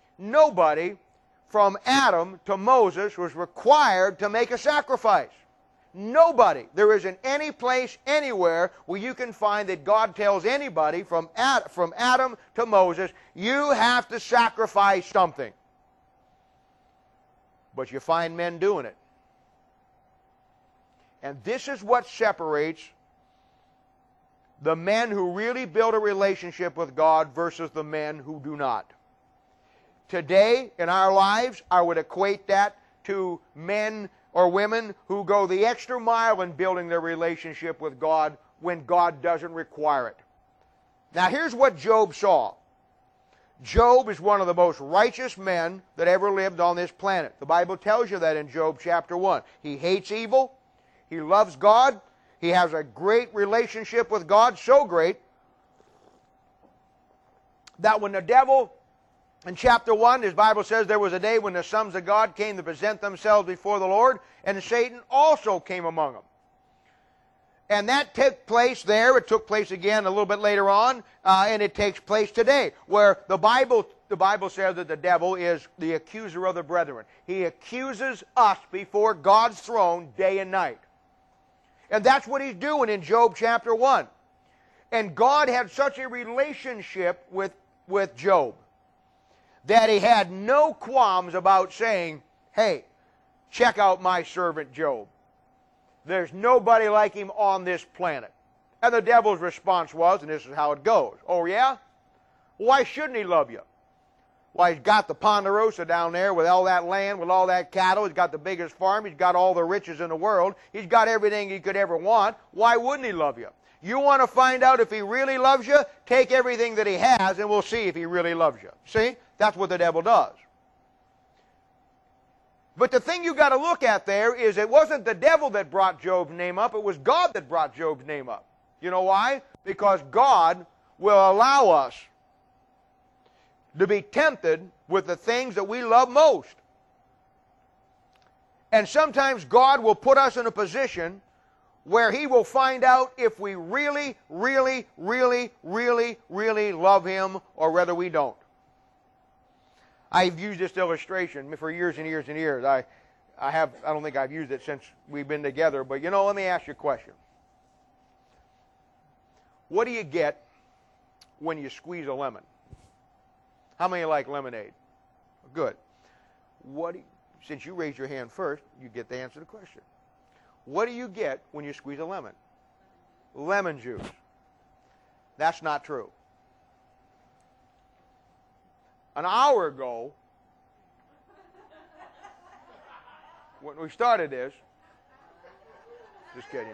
from Adam to Moses was required to make a sacrifice. Nobody. There isn't any place, anywhere, where you can find that God tells anybody from Adam to Moses, you have to sacrifice something. But you find men doing it. And this is what separates the men who really build a relationship with God versus the men who do not. Today, in our lives, I would equate that to men or women who go the extra mile in building their relationship with God when God doesn't require it. Now here's what Job saw. Job is one of the most righteous men that ever lived on this planet. The Bible tells you that in Job chapter 1. He hates evil. He loves God. He has a great relationship with God, so great that when the devil, in chapter 1, his Bible says there was a day when the sons of God came to present themselves before the Lord, and Satan also came among them. And that took place there. It took place again a little bit later on, and it takes place today, where the Bible says that the devil is the accuser of the brethren. He accuses us before God's throne day and night. And that's what he's doing in Job chapter 1. And God had such a relationship with Job that he had no qualms about saying, hey, check out my servant Job. There's nobody like him on this planet. And the devil's response was, and this is how it goes, oh yeah? Why shouldn't he love you? Why, he's got the Ponderosa down there with all that land, with all that cattle. He's got the biggest farm. He's got all the riches in the world. He's got everything he could ever want. Why wouldn't he love you? You want to find out if he really loves you? Take everything that he has and we'll see if he really loves you. See? That's what the devil does. But the thing you got to look at there is it wasn't the devil that brought Job's name up, it was God that brought Job's name up. You know why? Because God will allow us to be tempted with the things that we love most. And sometimes God will put us in a position where He will find out if we really, really, really, really, really love Him or whether we don't. I've used this illustration for years and years and years. I don't think I've used it since we've been together, but you know, let me ask you a question. What do you get when you squeeze a lemon? How many like lemonade? Good. Since you raised your hand first, you get to answer the question. What do you get when you squeeze a lemon? Lemon juice. That's not true. An hour ago, when we started this, just kidding.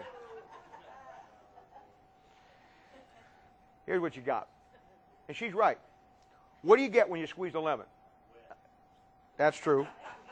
Here's what you got. And she's right. What do you get when you squeeze a lemon? That's true.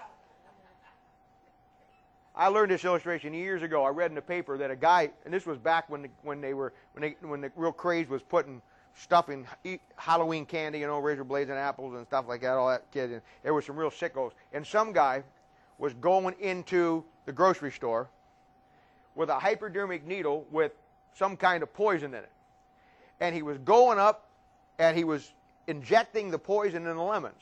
I learned this illustration years ago. I read in the paper that a guy, and this was back when the real craze was putting stuff in Halloween candy, you know, razor blades and apples and stuff like that, all that kid. And there were some real sickos. And some guy was going into the grocery store with a hypodermic needle with some kind of poison in it. And he was going up and he was injecting the poison in the lemons.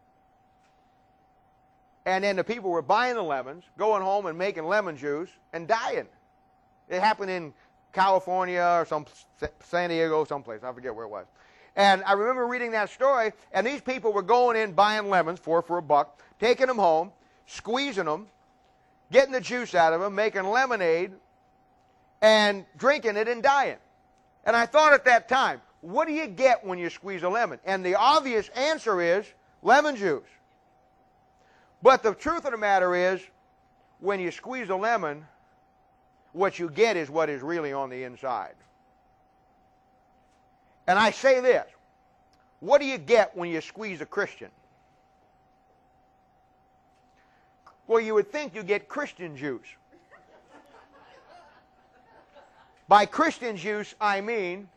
And then the people were buying the lemons, going home and making lemon juice and dying. It happened in California or San Diego, someplace. I forget where it was. And I remember reading that story, and these people were going in buying lemons for $1, taking them home, squeezing them, getting the juice out of them, making lemonade, and drinking it and dying. And I thought at that time, what do you get when you squeeze a lemon? And the obvious answer is lemon juice. But the truth of the matter is, when you squeeze a lemon, what you get is what is really on the inside. And I say this, what do you get when you squeeze a Christian? Well, you would think you get Christian juice. By Christian juice, I mean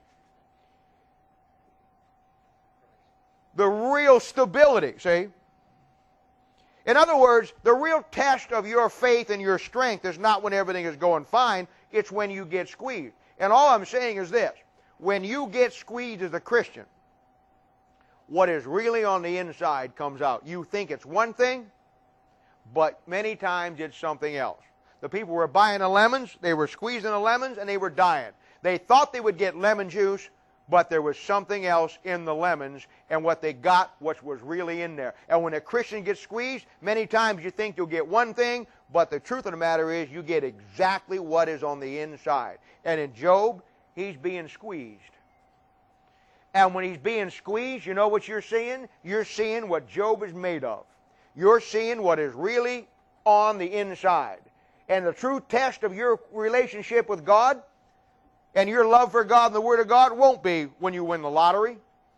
the real stability, see? In other words, the real test of your faith and your strength is not when everything is going fine, it's when you get squeezed. And all I'm saying is this, when you get squeezed as a Christian, what is really on the inside comes out. You think it's one thing, but many times it's something else. The people were buying the lemons, they were squeezing the lemons, and they were dying. They thought they would get lemon juice, but there was something else in the lemons, and what they got, what was really in there. And when a Christian gets squeezed, many times you think you'll get one thing, but the truth of the matter is you get exactly what is on the inside. And in Job, he's being squeezed. And when he's being squeezed, you know what you're seeing? You're seeing what Job is made of. You're seeing what is really on the inside. And the true test of your relationship with God and your love for God and the Word of God won't be when you win the lottery.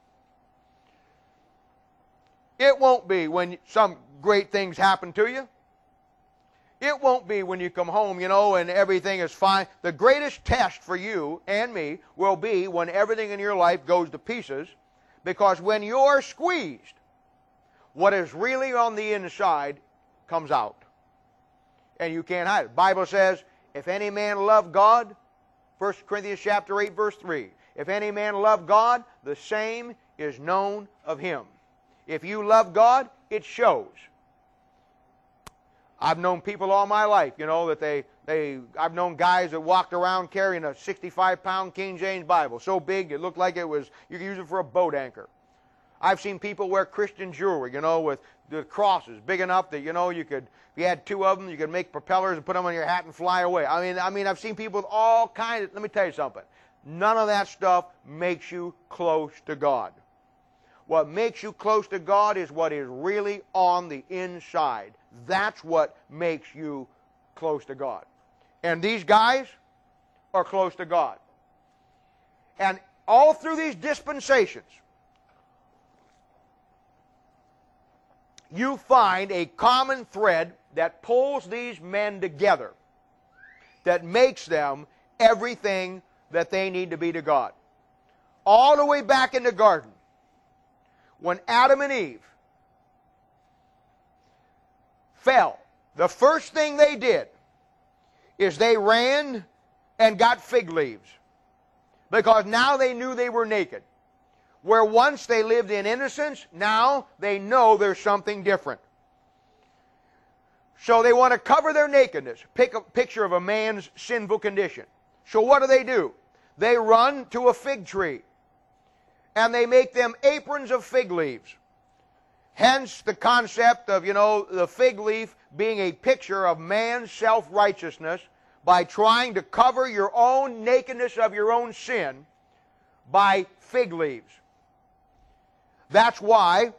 It won't be when some great things happen to you. It won't be when you come home, you know, and everything is fine. The greatest test for you and me will be when everything in your life goes to pieces, because when you're squeezed, what is really on the inside comes out. And you can't hide it. The Bible says, if any man love God, 1 Corinthians chapter 8, verse 3. If any man love God, the same is known of him. If you love God, it shows. I've known people all my life, you know, that I've known guys that walked around carrying a 65-pound King James Bible, so big it looked like you could use it for a boat anchor. I've seen people wear Christian jewelry, you know, with the crosses big enough that, you know, if you had two of them, you could make propellers and put them on your hat and fly away. I mean, I've seen people with all kinds of, let me tell you something. None of that stuff makes you close to God. What makes you close to God is what is really on the inside. That's what makes you close to God. And these guys are close to God. And all through these dispensations, you find a common thread that pulls these men together, that makes them everything that they need to be to God. All the way back in the garden, when Adam and Eve fell, the first thing they did is they ran and got fig leaves, because now they knew they were naked. Where once they lived in innocence, now they know there's something different. So they want to cover their nakedness. Pick a picture of a man's sinful condition. So what do? They run to a fig tree, and they make them aprons of fig leaves. Hence the concept of, the fig leaf being a picture of man's self-righteousness by trying to cover your own nakedness of your own sin by fig leaves. That's why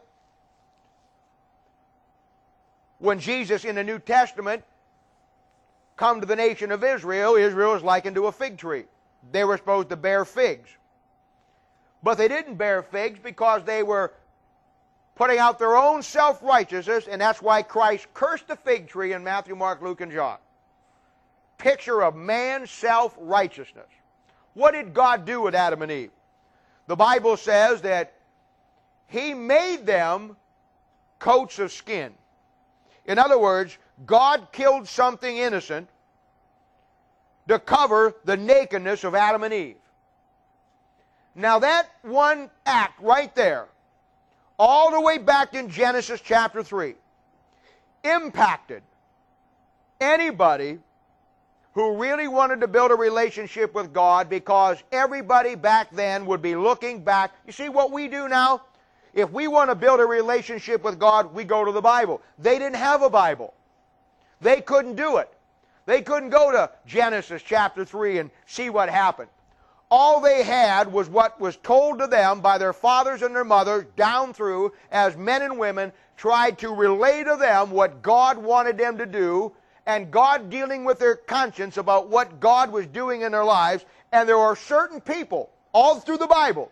when Jesus in the New Testament come to the nation of Israel, Israel is likened to a fig tree. They were supposed to bear figs. But they didn't bear figs because they were putting out their own self-righteousness, and that's why Christ cursed the fig tree in Matthew, Mark, Luke, and John. Picture of man's self-righteousness. What did God do with Adam and Eve? The Bible says that He made them coats of skin. In other words, God killed something innocent to cover the nakedness of Adam and Eve. Now that one act right there, all the way back in Genesis chapter 3, impacted anybody who really wanted to build a relationship with God, because everybody back then would be looking back. You see what we do now? If we want to build a relationship with God, we go to the Bible. They didn't have a Bible. They couldn't do it. They couldn't go to Genesis chapter 3 and see what happened. All they had was what was told to them by their fathers and their mothers down through, as men and women tried to relay to them what God wanted them to do, and God dealing with their conscience about what God was doing in their lives. And there are certain people all through the Bible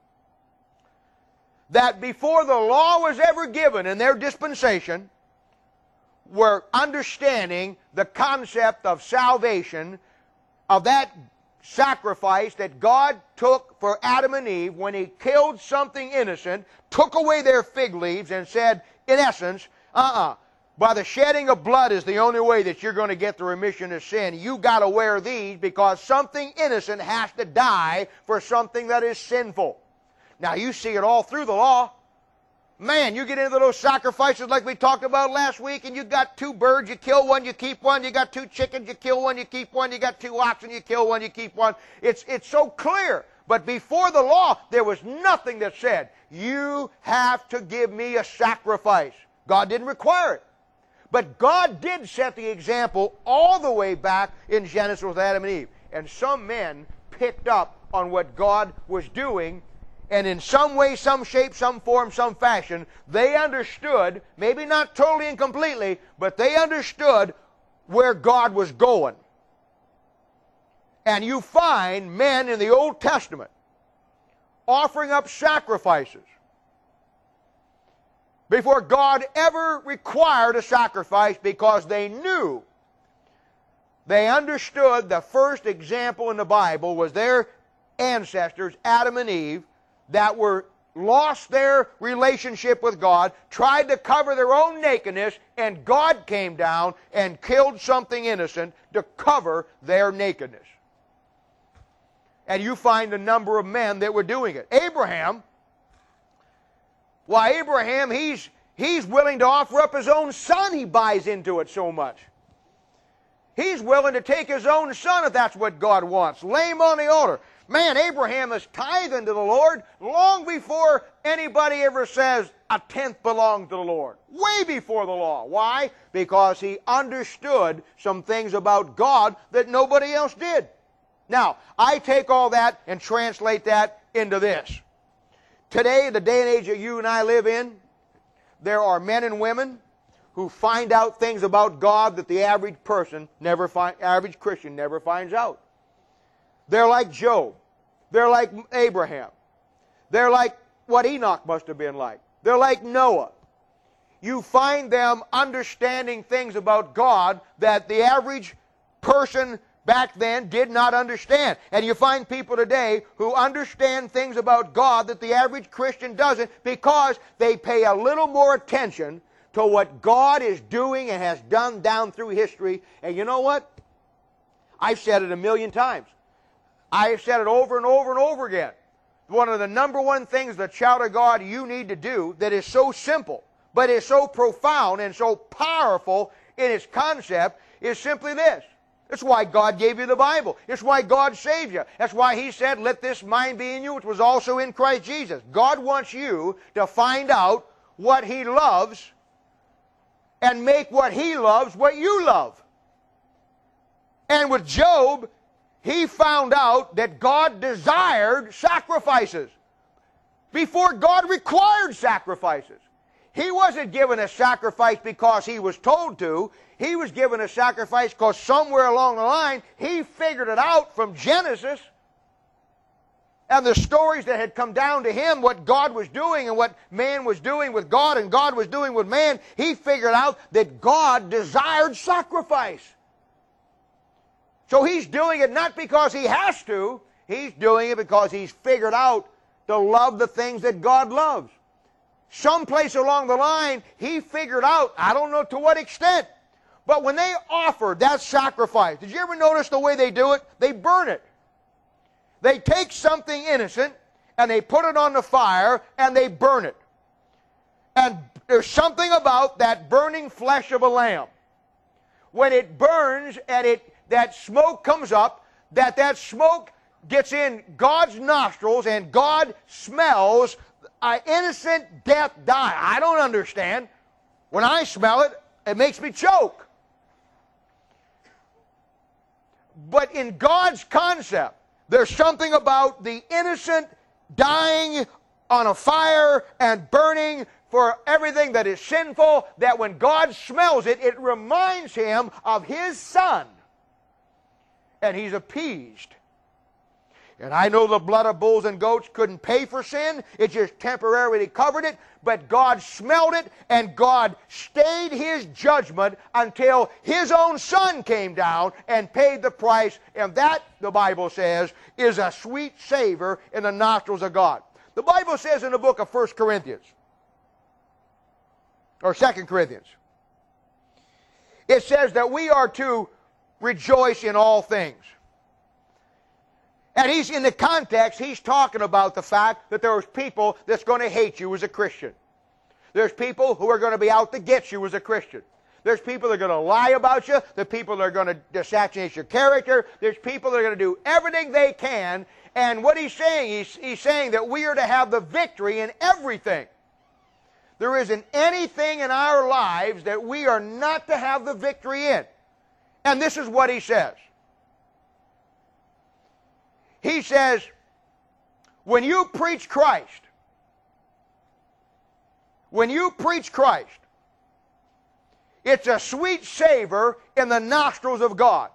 that before the law was ever given in their dispensation were understanding the concept of salvation, of that sacrifice that God took for Adam and Eve when He killed something innocent, took away their fig leaves and said, in essence, by the shedding of blood is the only way that you're going to get the remission of sin. You got to wear these because something innocent has to die for something that is sinful. Now you see it all through the law. Man, you get into those sacrifices like we talked about last week, and you got 2 birds, you kill one, you keep one. You got 2 chickens, you kill one, you keep one. You got 2 oxen, you kill one, you keep one. It's so clear. But before the law, there was nothing that said, you have to give me a sacrifice. God didn't require it. But God did set the example all the way back in Genesis with Adam and Eve. And some men picked up on what God was doing, and in some way, some shape, some form, some fashion, they understood, maybe not totally and completely, but they understood where God was going. And you find men in the Old Testament offering up sacrifices before God ever required a sacrifice, because they knew, they understood the first example in the Bible was their ancestors, Adam and Eve, that were lost their relationship with God, tried to cover their own nakedness, and God came down and killed something innocent to cover their nakedness. And you find a number of men that were doing it. Abraham, he's willing to offer up his own son. He buys into it so much. He's willing to take his own son if that's what God wants. Lay him on the altar. Man, Abraham is tithing to the Lord long before anybody ever says a tenth belongs to the Lord. Way before the law. Why? Because he understood some things about God that nobody else did. Now, I take all that and translate that into this. Today, the day and age that you and I live in, there are men and women who find out things about God that the average Christian never finds out. They're like Job. They're like Abraham. They're like what Enoch must have been like. They're like Noah. you find them understanding things about God that the average person back then did not understand. And you find people today who understand things about God that the average Christian doesn't, because they pay a little more attention to what God is doing and has done down through history. And you know what? I've said it a million times. I've said it over and over and over again. One of the number one things, the child of God, you need to do that is so simple, but is so profound and so powerful in its concept, is simply this. That's why God gave you the Bible. It's why God saved you. That's why He said, let this mind be in you, which was also in Christ Jesus. God wants you to find out what He loves and make what He loves what you love. And with Job, he found out that God desired sacrifices before God required sacrifices. He wasn't given a sacrifice because he was told to. He was given a sacrifice because somewhere along the line, he figured it out from Genesis and the stories that had come down to him, what God was doing and what man was doing with God and God was doing with man. He figured out that God desired sacrifice. So he's doing it not because he has to. He's doing it because he's figured out to love the things that God loves. Someplace along the line, he figured out, I don't know to what extent, but when they offered that sacrifice, did you ever notice the way they do it? They burn it. They take something innocent and they put it on the fire and they burn it. And there's something about that burning flesh of a lamb. When it burns and that smoke comes up, that smoke gets in God's nostrils and God smells an innocent death die. I don't understand. When I smell it, it makes me choke. But in God's concept, there's something about the innocent dying on a fire and burning for everything that is sinful, that when God smells it, it reminds Him of His Son. And He's appeased. And I know the blood of bulls and goats couldn't pay for sin. It just temporarily covered it. But God smelled it, and God stayed His judgment until His own Son came down and paid the price. And that, the Bible says, is a sweet savor in the nostrils of God. The Bible says in the book of 1 Corinthians, or 2 Corinthians, it says that we are to rejoice in all things. And in the context, he's talking about the fact that there's people that's going to hate you as a Christian. There's people who are going to be out to get you as a Christian. There's people that are going to lie about you. There's people that are going to assassinate your character. There's people that are going to do everything they can. And what he's saying, he's saying that we are to have the victory in everything. There isn't anything in our lives that we are not to have the victory in. And this is what he says. He says, when you preach Christ, it's a sweet savor in the nostrils of God.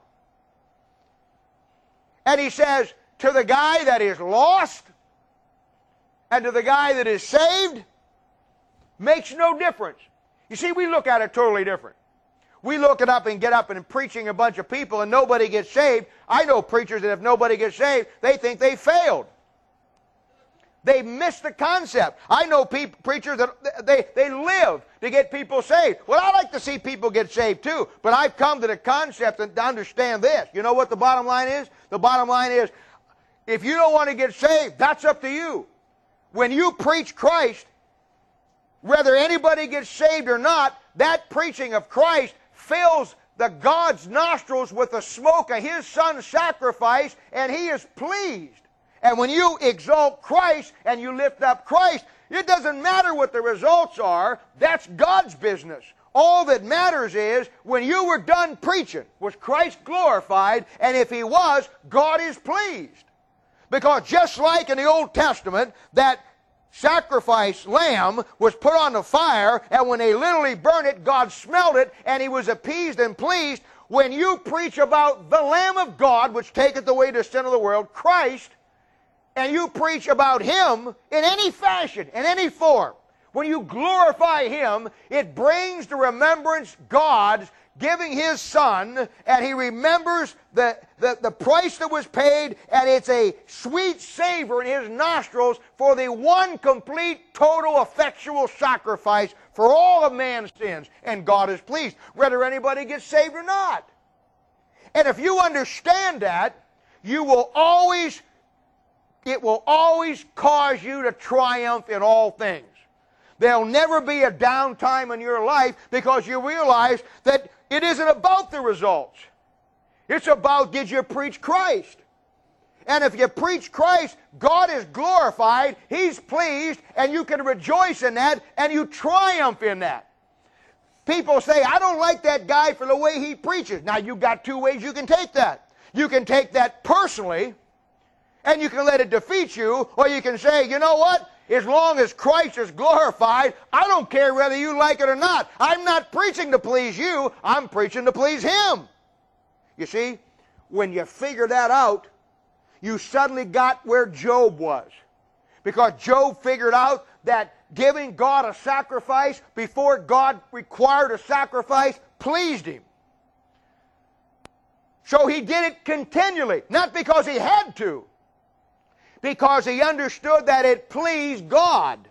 And he says, to the guy that is lost and to the guy that is saved, makes no difference. You see, we look at it totally different. We look it up and get up and preaching a bunch of people and nobody gets saved. I know preachers that if nobody gets saved, they think they failed. They miss the concept. I know preachers that they live to get people saved. Well, I like to see people get saved too, but I've come to the concept and to understand this. You know what the bottom line is? The bottom line is, if you don't want to get saved, that's up to you. When you preach Christ, whether anybody gets saved or not, that preaching of Christ fills the God's nostrils with the smoke of His Son's sacrifice, and He is pleased. And when you exalt Christ and you lift up Christ, it doesn't matter what the results are. That's God's business. All that matters is, when you were done preaching, was Christ glorified? And if He was, God is pleased. Because just like in the Old Testament, that sacrifice lamb was put on the fire, and when they literally burned it, God smelled it, and He was appeased and pleased. When you preach about the Lamb of God, which taketh away the sin of the world, Christ, and you preach about Him in any fashion, in any form, when you glorify Him, it brings to remembrance God's giving His Son, and He remembers the price that was paid, and it's a sweet savor in His nostrils for the one complete, total, effectual sacrifice for all of man's sins. And God is pleased, whether anybody gets saved or not. And if you understand that, it will always cause you to triumph in all things. There'll never be a downtime in your life because you realize that it isn't about the results. It's about, did you preach Christ? And if you preach Christ, God is glorified, He's pleased, and you can rejoice in that, and you triumph in that. People say, I don't like that guy for the way he preaches. Now, you've got two ways you can take that. You can take that personally, and you can let it defeat you, or you can say, you know what? As long as Christ is glorified, I don't care whether you like it or not. I'm not preaching to please you. I'm preaching to please Him. You see, when you figure that out, you suddenly got where Job was. Because Job figured out that giving God a sacrifice before God required a sacrifice pleased Him. So he did it continually, not because he had to, because he understood that it pleased God.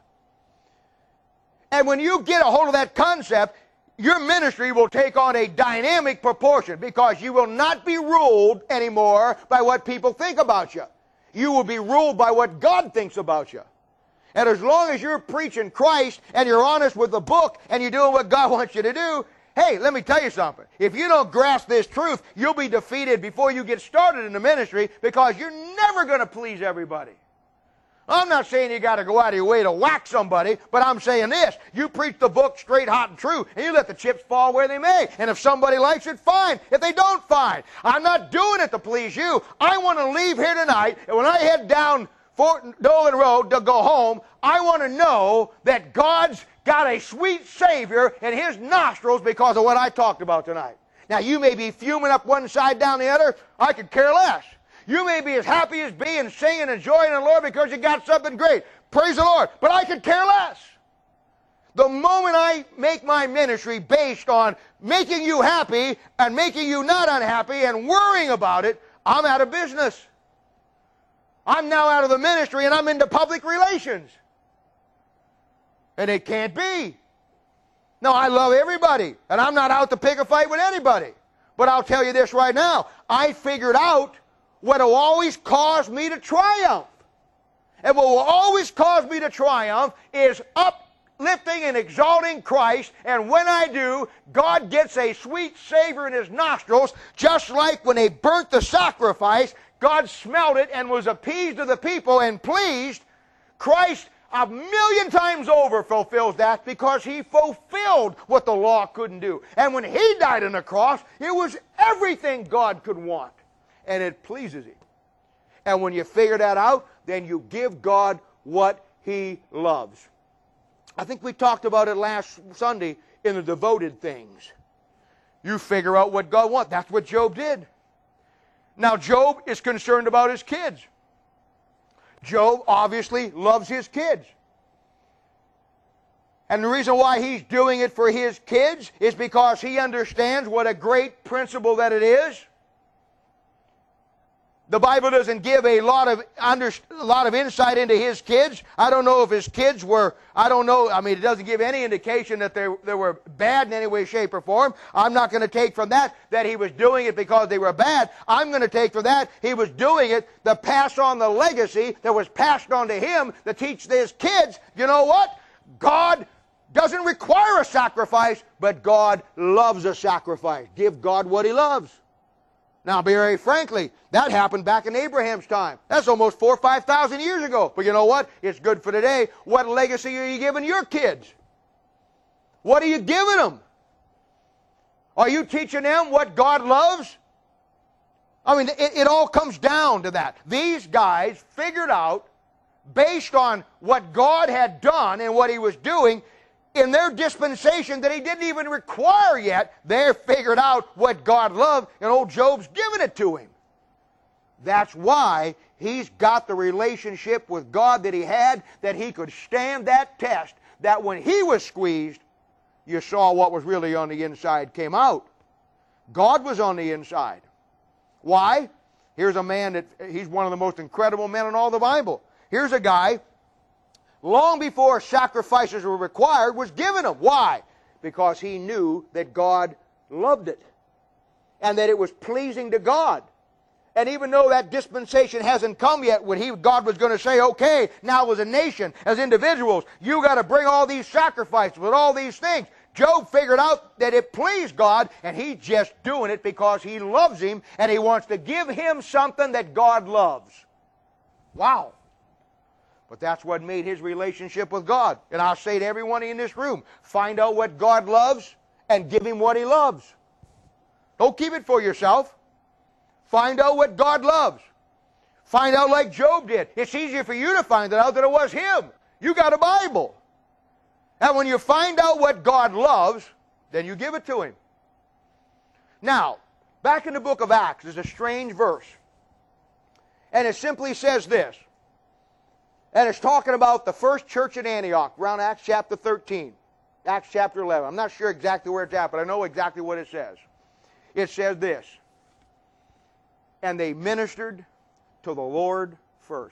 And when you get a hold of that concept, your ministry will take on a dynamic proportion because you will not be ruled anymore by what people think about you. You will be ruled by what God thinks about you. And as long as you're preaching Christ and you're honest with the book and you're doing what God wants you to do, hey, let me tell you something. If you don't grasp this truth, you'll be defeated before you get started in the ministry because you're never going to please everybody. I'm not saying you got to go out of your way to whack somebody, but I'm saying this. You preach the book straight, hot, and true, and you let the chips fall where they may. And if somebody likes it, fine. If they don't, fine. I'm not doing it to please you. I want to leave here tonight, and when I head down Fort Dolan Road to go home, I want to know that God's got a sweet Savior in His nostrils because of what I talked about tonight. Now, you may be fuming up one side, down the other. I could care less. You may be as happy as be and singing and enjoying the Lord because you got something great. Praise the Lord. But I could care less. The moment I make my ministry based on making you happy and making you not unhappy and worrying about it, I'm out of business. I'm now out of the ministry and I'm into public relations. And it can't be. No, I love everybody, and I'm not out to pick a fight with anybody. But I'll tell you this right now. I figured out what will always cause me to triumph. And what will always cause me to triumph is uplifting and exalting Christ. And when I do, God gets a sweet savor in His nostrils, just like when they burnt the sacrifice, God smelled it and was appeased to the people and pleased. Christ 1,000,000 times over fulfills that because He fulfilled what the law couldn't do. And when He died on the cross, it was everything God could want. And it pleases Him. And when you figure that out, then you give God what He loves. I think we talked about it last Sunday in the devoted things. You figure out what God wants. That's what Job did. Now, Job is concerned about his kids. Job obviously loves his kids. And the reason why he's doing it for his kids is because he understands what a great principle that it is. The Bible doesn't give a lot of insight into his kids. I don't know if his kids were, it doesn't give any indication that they were bad in any way, shape, or form. I'm not going to take from that he was doing it because they were bad. I'm going to take from that he was doing it to pass on the legacy that was passed on to him to teach his kids, you know what? God doesn't require a sacrifice, but God loves a sacrifice. Give God what He loves. Now, very frankly, that happened back in Abraham's time. That's almost 4,000 or 5,000 years ago. But you know what? It's good for today. What legacy are you giving your kids? What are you giving them? Are you teaching them what God loves? I mean, it all comes down to that. These guys figured out, based on what God had done and what He was doing, in their dispensation that He didn't even require yet, they figured out what God loved, and old Job's giving it to him. That's why he's got the relationship with God that he had, that he could stand that test, that when he was squeezed, you saw what was really on the inside came out. God was on the inside. Why? Here's a man that, he's one of the most incredible men in all the Bible. Here's a guy, long before sacrifices were required, was given them. Why? Because he knew that God loved it and that it was pleasing to God. And even though that dispensation hasn't come yet, when God was going to say, okay, now as a nation, as individuals, you got to bring all these sacrifices with all these things. Job figured out that it pleased God, and he's just doing it because he loves him, and he wants to give him something that God loves. Wow. But that's what made his relationship with God. And I'll say to everyone in this room, find out what God loves and give him what he loves. Don't keep it for yourself. Find out what God loves. Find out like Job did. It's easier for you to find it out than it was him. You got a Bible. And when you find out what God loves, then you give it to him. Now, back in the book of Acts, there's a strange verse. And it simply says this. And it's talking about the first church in Antioch, around Acts chapter 13. Acts chapter 11. I'm not sure exactly where it's at, but I know exactly what it says. It says this. And they ministered to the Lord first.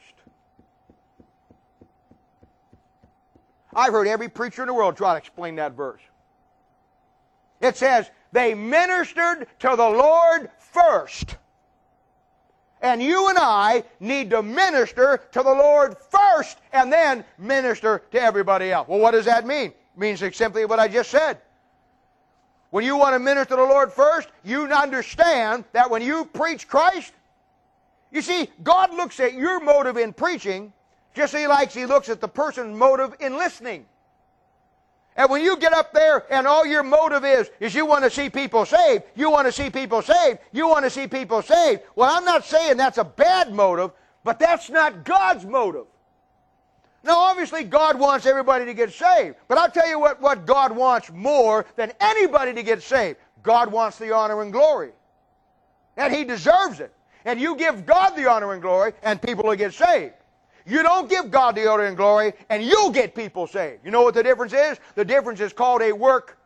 I've heard every preacher in the world try to explain that verse. It says, they ministered to the Lord first. And you and I need to minister to the Lord first and then minister to everybody else. Well, what does that mean? It means simply what I just said. When you want to minister to the Lord first, you understand that when you preach Christ, you see, God looks at your motive in preaching just as he looks at the person's motive in listening. And when you get up there and all your motive is you want to see people saved, you want to see people saved, you want to see people saved. Well, I'm not saying that's a bad motive, but that's not God's motive. Now, obviously, God wants everybody to get saved. But I'll tell you what God wants more than anybody to get saved. God wants the honor and glory. And he deserves it. And you give God the honor and glory, and people will get saved. You don't give God the honor and glory, and you'll get people saved. You know what the difference is? The difference is called a work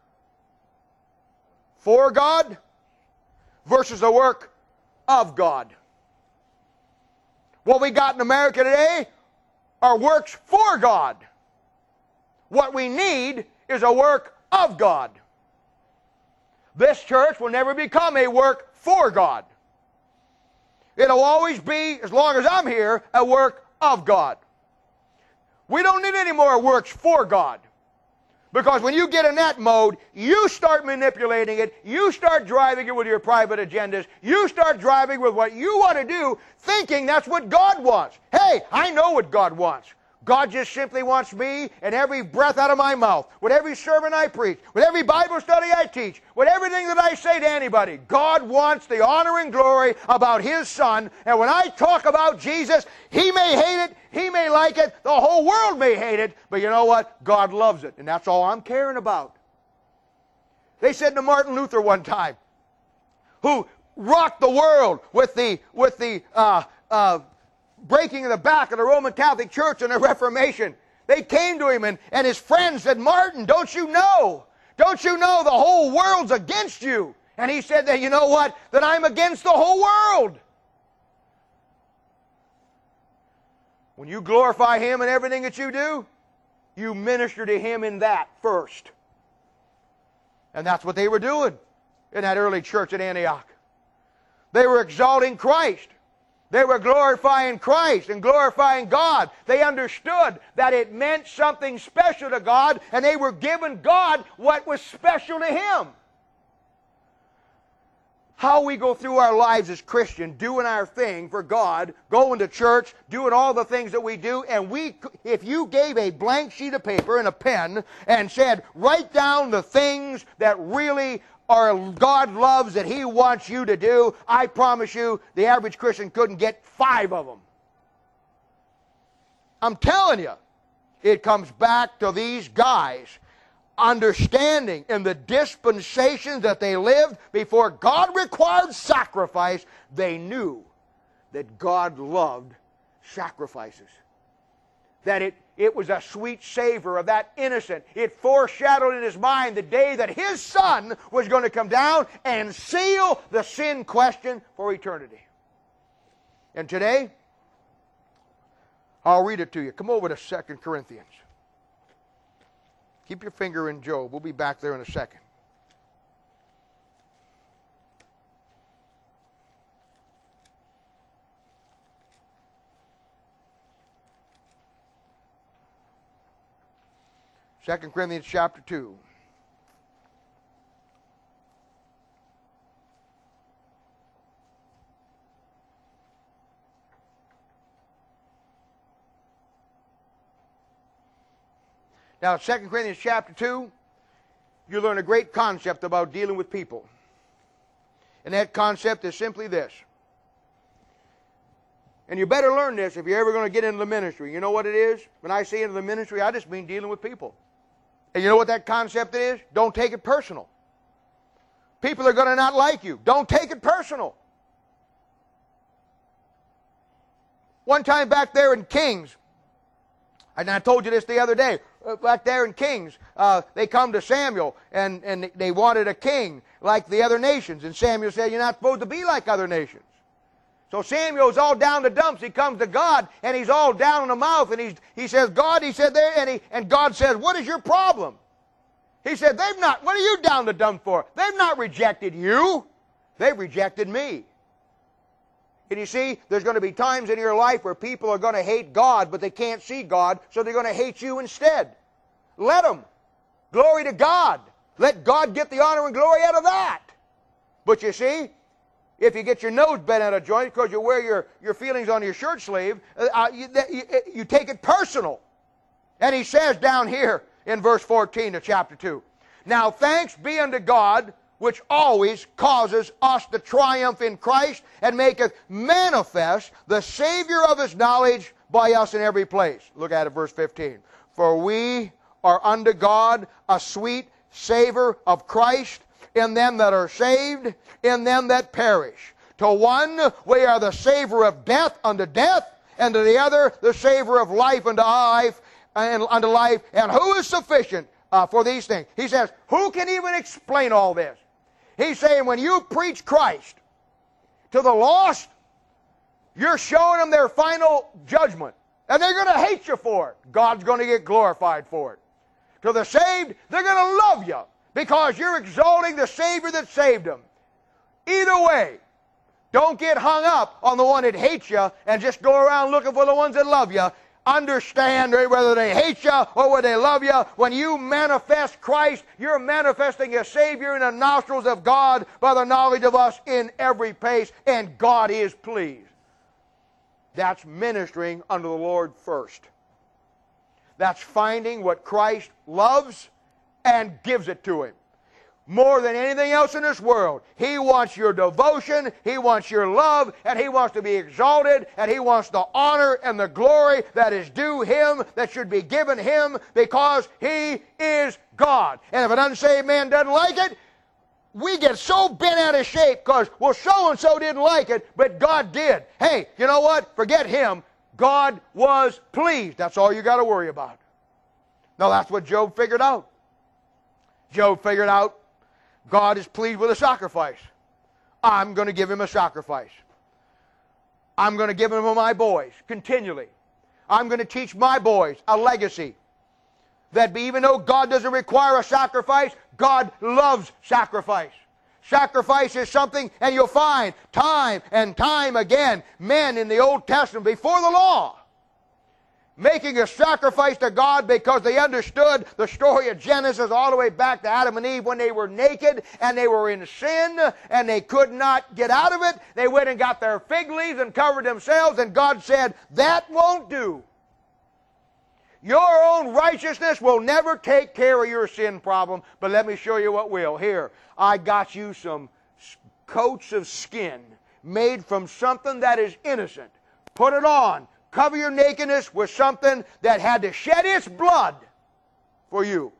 for God versus a work of God. What we got in America today are works for God. What we need is a work of God. This church will never become a work for God. It'll always be, as long as I'm here, a work of God. We don't need any more works for God. Because when you get in that mode, you start manipulating it, you start driving it with your private agendas, you start driving with what you want to do, thinking that's what God wants. Hey, I know what God wants. God just simply wants me and every breath out of my mouth, with every sermon I preach, with every Bible study I teach, with everything that I say to anybody. God wants the honor and glory about His Son. And when I talk about Jesus, He may hate it, He may like it, the whole world may hate it, but you know what? God loves it, and that's all I'm caring about. They said to Martin Luther one time, who rocked the world with the breaking of the back of the Roman Catholic Church and the Reformation. They came to him and his friends said, Martin, don't you know? Don't you know the whole world's against you? And he said that, you know what? That I'm against the whole world. When you glorify Him in everything that you do, you minister to Him in that first. And that's what they were doing in that early church at Antioch. They were exalting Christ. They were glorifying Christ and glorifying God. They understood that it meant something special to God, and they were giving God what was special to Him. How we go through our lives as Christians, doing our thing for God, going to church, doing all the things that we do, and if you gave a blank sheet of paper and a pen and said, write down the things that really God loves that He wants you to do, I promise you the average Christian couldn't get 5 of them. I'm telling you, it comes back to these guys understanding in the dispensations that they lived before God required sacrifice. They knew that God loved sacrifices. That it was a sweet savor of that innocent. It foreshadowed in his mind the day that his son was going to come down and seal the sin question for eternity. And today, I'll read it to you. Come over to 2 Corinthians. Keep your finger in Job. We'll be back there in a second. Second Corinthians chapter 2. Now, 2 Corinthians chapter 2, you learn a great concept about dealing with people. And that concept is simply this. And you better learn this if you're ever going to get into the ministry. You know what it is? When I say into the ministry, I just mean dealing with people. And you know what that concept is? Don't take it personal. People are going to not like you. Don't take it personal. One time back there in Kings, and I told you this the other day, back there in Kings, they come to Samuel and they wanted a king like the other nations. And Samuel said, you're not supposed to be like other nations. So Samuel's all down the dumps. He comes to God and he's all down in the mouth and he says, God, he said there, and God says, what is your problem? He said, what are you down the dumps for? They've not rejected you. They've rejected me. And you see, there's going to be times in your life where people are going to hate God, but they can't see God, so they're going to hate you instead. Let them. Glory to God. Let God get the honor and glory out of that. But you see, if you get your nose bent out of joint because you wear your feelings on your shirt sleeve, you take it personal. And he says down here in verse 14 of chapter 2, now thanks be unto God, which always causes us to triumph in Christ and maketh manifest the Savior of His knowledge by us in every place. Look at it, verse 15. For we are unto God a sweet savor of Christ in them that are saved, in them that perish. To one we are the savor of death unto death, and to the other the savor of life unto life, and unto life. And who is sufficient for these things? He says, who can even explain all this? He's saying when you preach Christ to the lost, you're showing them their final judgment. And they're going to hate you for it. God's going to get glorified for it. To the saved, they're going to love you because you're exalting the Savior that saved them. Either way, don't get hung up on the one that hates you and just go around looking for the ones that love you. Understand whether they hate you or whether they love you. When you manifest Christ, you're manifesting a Savior in the nostrils of God by the knowledge of us in every place, and God is pleased. That's ministering unto the Lord first. That's finding what Christ loves and gives it to Him. More than anything else in this world, He wants your devotion, He wants your love, and He wants to be exalted, and He wants the honor and the glory that is due Him, that should be given Him, because He is God. And if an unsaved man doesn't like it, we get so bent out of shape because, well, so-and-so didn't like it, but God did. Hey, you know what? Forget him. God was pleased. That's all you got to worry about. Now, that's what Job figured out. Job figured out God is pleased with a sacrifice. I'm going to give him a sacrifice. I'm going to give him to my boys continually. I'm going to teach my boys a legacy. That even though God doesn't require a sacrifice, God loves sacrifice. Sacrifice is something, and you'll find time and time again, men in the Old Testament before the law, making a sacrifice to God because they understood the story of Genesis all the way back to Adam and Eve when they were naked and they were in sin and they could not get out of it. They went and got their fig leaves and covered themselves, and God said, that won't do. Your own righteousness will never take care of your sin problem, but let me show you what will. Here, I got you some coats of skin made from something that is innocent. Put it on. Cover your nakedness with something that had to shed its blood for you.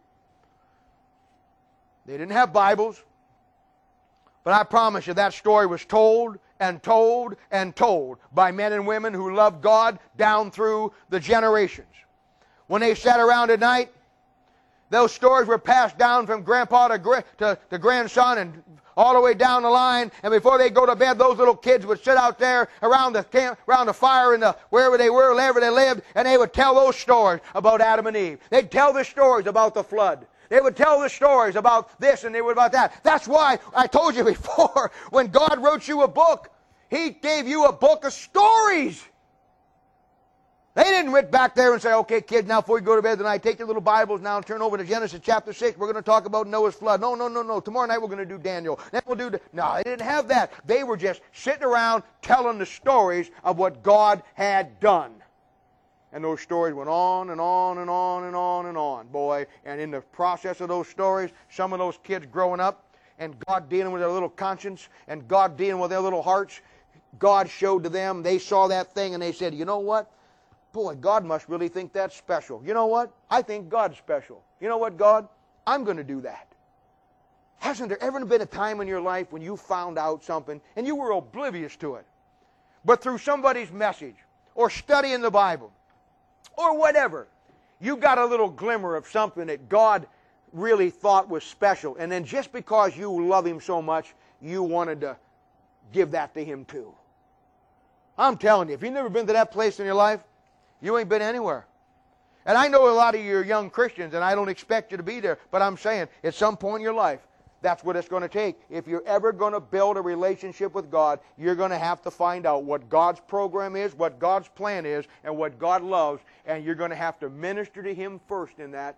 They didn't have Bibles, but I promise you that story was told and told and told by men and women who loved God down through the generations. When they sat around at night, those stories were passed down from grandpa to grandson and all the way down the line. And before they go to bed, those little kids would sit out there around the camp, around the fire, wherever they were, wherever they lived, and they would tell those stories about Adam and Eve. They'd tell the stories about the flood. They would tell the stories about this and they would about that. That's why I told you before, when God wrote you a book, He gave you a book of stories. They didn't went back there and say, okay, kids, now before you go to bed tonight, take your little Bibles now and turn over to Genesis chapter 6. We're going to talk about Noah's flood. No. Tomorrow night we're going to do Daniel. Then we'll do... No, they didn't have that. They were just sitting around telling the stories of what God had done. And those stories went on and on and on and on and on, boy. And in the process of those stories, some of those kids growing up and God dealing with their little conscience and God dealing with their little hearts, God showed to them, they saw that thing and they said, you know what? Boy, God must really think that's special. You know what? I think God's special. You know what, God? I'm going to do that. Hasn't there ever been a time in your life when you found out something and you were oblivious to it? But through somebody's message or studying the Bible or whatever, you got a little glimmer of something that God really thought was special. And then just because you love Him so much, you wanted to give that to Him too. I'm telling you, if you've never been to that place in your life, you ain't been anywhere. And I know a lot of you are young Christians, and I don't expect you to be there, but I'm saying at some point in your life, that's what it's going to take. If you're ever going to build a relationship with God, you're going to have to find out what God's program is, what God's plan is, and what God loves, and you're going to have to minister to Him first in that.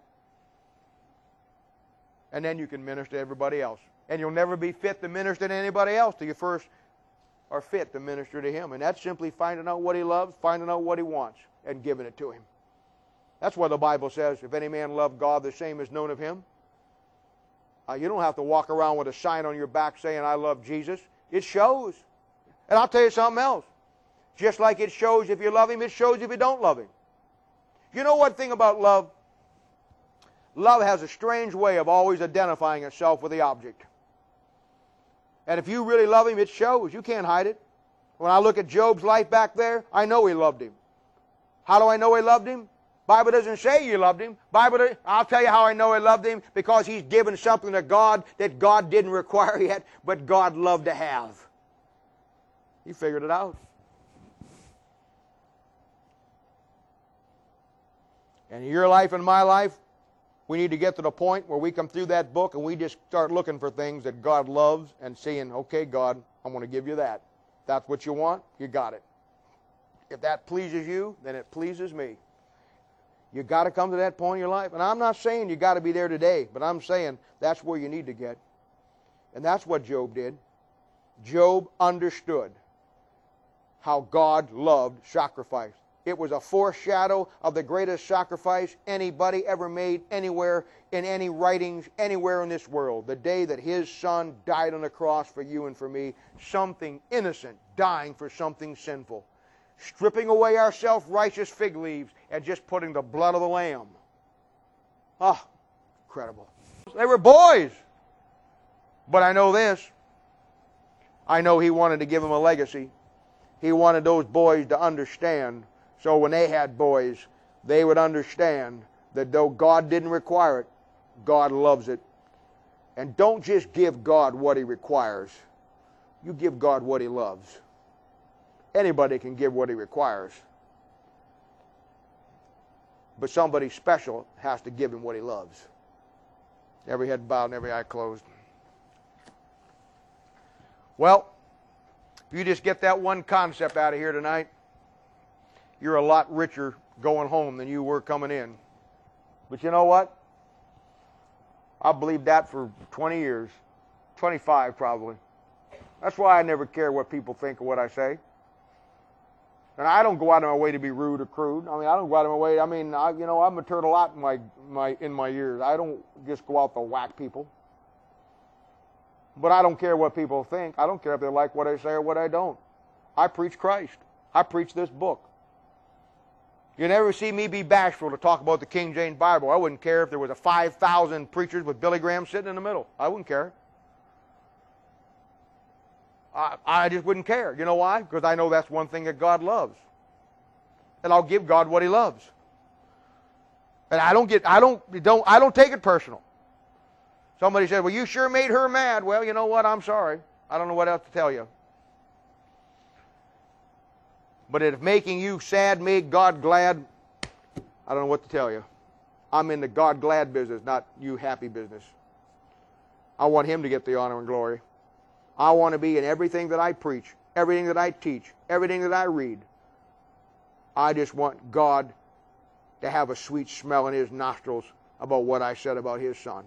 And then you can minister to everybody else. And you'll never be fit to minister to anybody else till you first are fit to minister to Him. And that's simply finding out what He loves, finding out what He wants, and giving it to Him. That's why the Bible says, if any man love God, the same is known of him. You don't have to walk around with a sign on your back saying, I love Jesus. It shows. And I'll tell you something else. Just like it shows if you love Him, it shows if you don't love Him. You know one thing about love? Love has a strange way of always identifying itself with the object. And if you really love Him, it shows. You can't hide it. When I look at Job's life back there, I know he loved Him. How do I know he loved Him? Bible doesn't say you loved Him. I'll tell you how I know he loved Him. Because he's given something to God that God didn't require yet, but God loved to have. He figured it out. And in your life and my life, we need to get to the point where we come through that book and we just start looking for things that God loves and saying, okay, God, I'm going to give you that. If that's what you want, you got it. If that pleases you, then it pleases me. You got to come to that point in your life. And I'm not saying you got to be there today, but I'm saying that's where you need to get. And that's what Job did. Job understood how God loved sacrifice. It was a foreshadow of the greatest sacrifice anybody ever made anywhere, in any writings, anywhere in this world. The day that His Son died on the cross for you and for me. Something innocent dying for something sinful. Stripping away our self-righteous fig leaves and just putting the blood of the Lamb. Ah, incredible. They were boys. But I know this. I know He wanted to give them a legacy. He wanted those boys to understand. So when they had boys, they would understand that though God didn't require it, God loves it. And don't just give God what He requires. You give God what He loves. Anybody can give what He requires. But somebody special has to give Him what He loves. Every head bowed and every eye closed. Well, if you just get that one concept out of here tonight, you're a lot richer going home than you were coming in. But you know what? I believed that for 20 years. 25 probably. That's why I never care what people think of what I say. And I don't go out of my way to be rude or crude. I mean, I don't go out of my way. I mean, I've matured a lot in my years. I don't just go out to whack people. But I don't care what people think. I don't care if they like what I say or what I don't. I preach Christ. I preach this book. You never see me be bashful to talk about the King James Bible. I wouldn't care if there was a 5,000 preachers with Billy Graham sitting in the middle. I wouldn't care. I just wouldn't care. You know why? Because I know that's one thing that God loves. And I'll give God what He loves. And I don't take it personal. Somebody said, well, you sure made her mad. Well, you know what? I'm sorry. I don't know what else to tell you. But if making you sad made God glad, I don't know what to tell you. I'm in the God glad business, not you happy business. I want Him to get the honor and glory. I want to be in everything that I preach, everything that I teach, everything that I read. I just want God to have a sweet smell in His nostrils about what I said about His Son.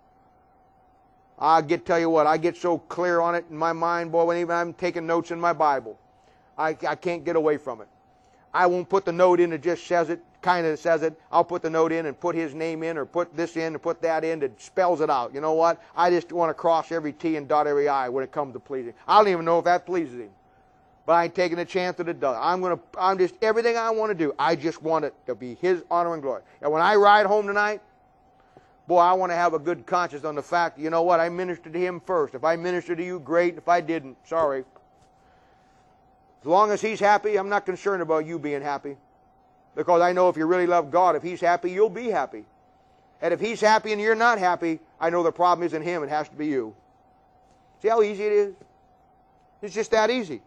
Tell you what, I get so clear on it in my mind, boy, when even I'm taking notes in my Bible. I can't get away from it. I won't put the note in that just says it, kind of says it. I'll put the note in and put His name in, or put this in and put that in that spells it out. You know what? I just want to cross every T and dot every I when it comes to pleasing. I don't even know if that pleases Him. But I ain't taking a chance that it does. I'm just, everything I want to do, I just want it to be His honor and glory. And when I ride home tonight, boy, I want to have a good conscience on the fact that, you know what, I ministered to Him first. If I ministered to you, great. If I didn't, sorry. As long as He's happy, I'm not concerned about you being happy. Because I know if you really love God, if He's happy, you'll be happy. And if He's happy and you're not happy, I know the problem isn't Him, it has to be you. See how easy it is? It's just that easy.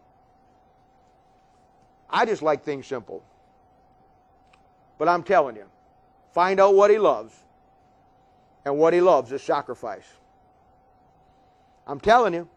I just like things simple. But I'm telling you, find out what He loves. And what He loves is sacrifice. I'm telling you.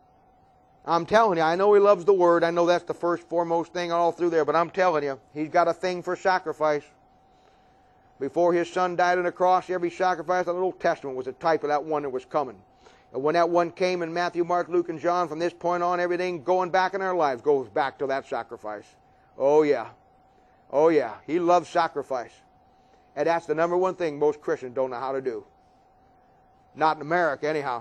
I know He loves the Word. I know that's the first, foremost thing all through there. But I'm telling you, He's got a thing for sacrifice. Before His Son died on the cross, every sacrifice in the Old Testament was a type of that one that was coming. And when that one came in Matthew, Mark, Luke, and John, from this point on, everything going back in our lives goes back to that sacrifice. Oh, yeah. Oh, yeah. He loves sacrifice. And that's the number one thing most Christians don't know how to do. Not in America, anyhow.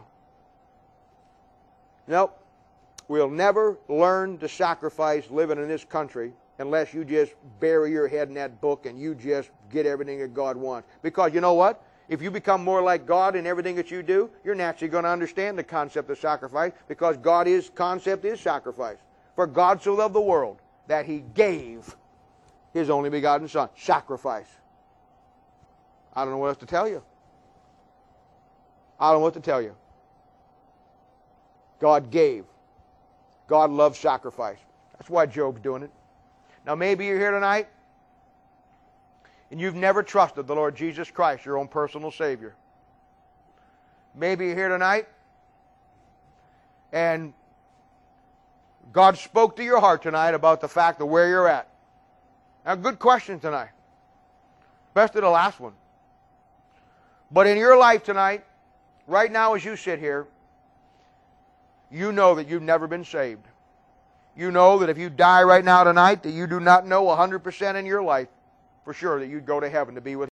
Nope. We'll never learn to sacrifice living in this country unless you just bury your head in that book and you just get everything that God wants. Because you know what? If you become more like God in everything that you do, you're naturally going to understand the concept of sacrifice, because God's concept is sacrifice. For God so loved the world that He gave His only begotten Son. Sacrifice. I don't know what else to tell you. I don't know what to tell you. God gave. God loves sacrifice. That's why Job's doing it. Now maybe you're here tonight and you've never trusted the Lord Jesus Christ, your own personal Savior. Maybe you're here tonight and God spoke to your heart tonight about the fact of where you're at. Now, good question tonight. Best of the last one. But in your life tonight, right now as you sit here, you know that you've never been saved. You know that if you die right now tonight, that you do not know 100% in your life for sure that you'd go to heaven to be with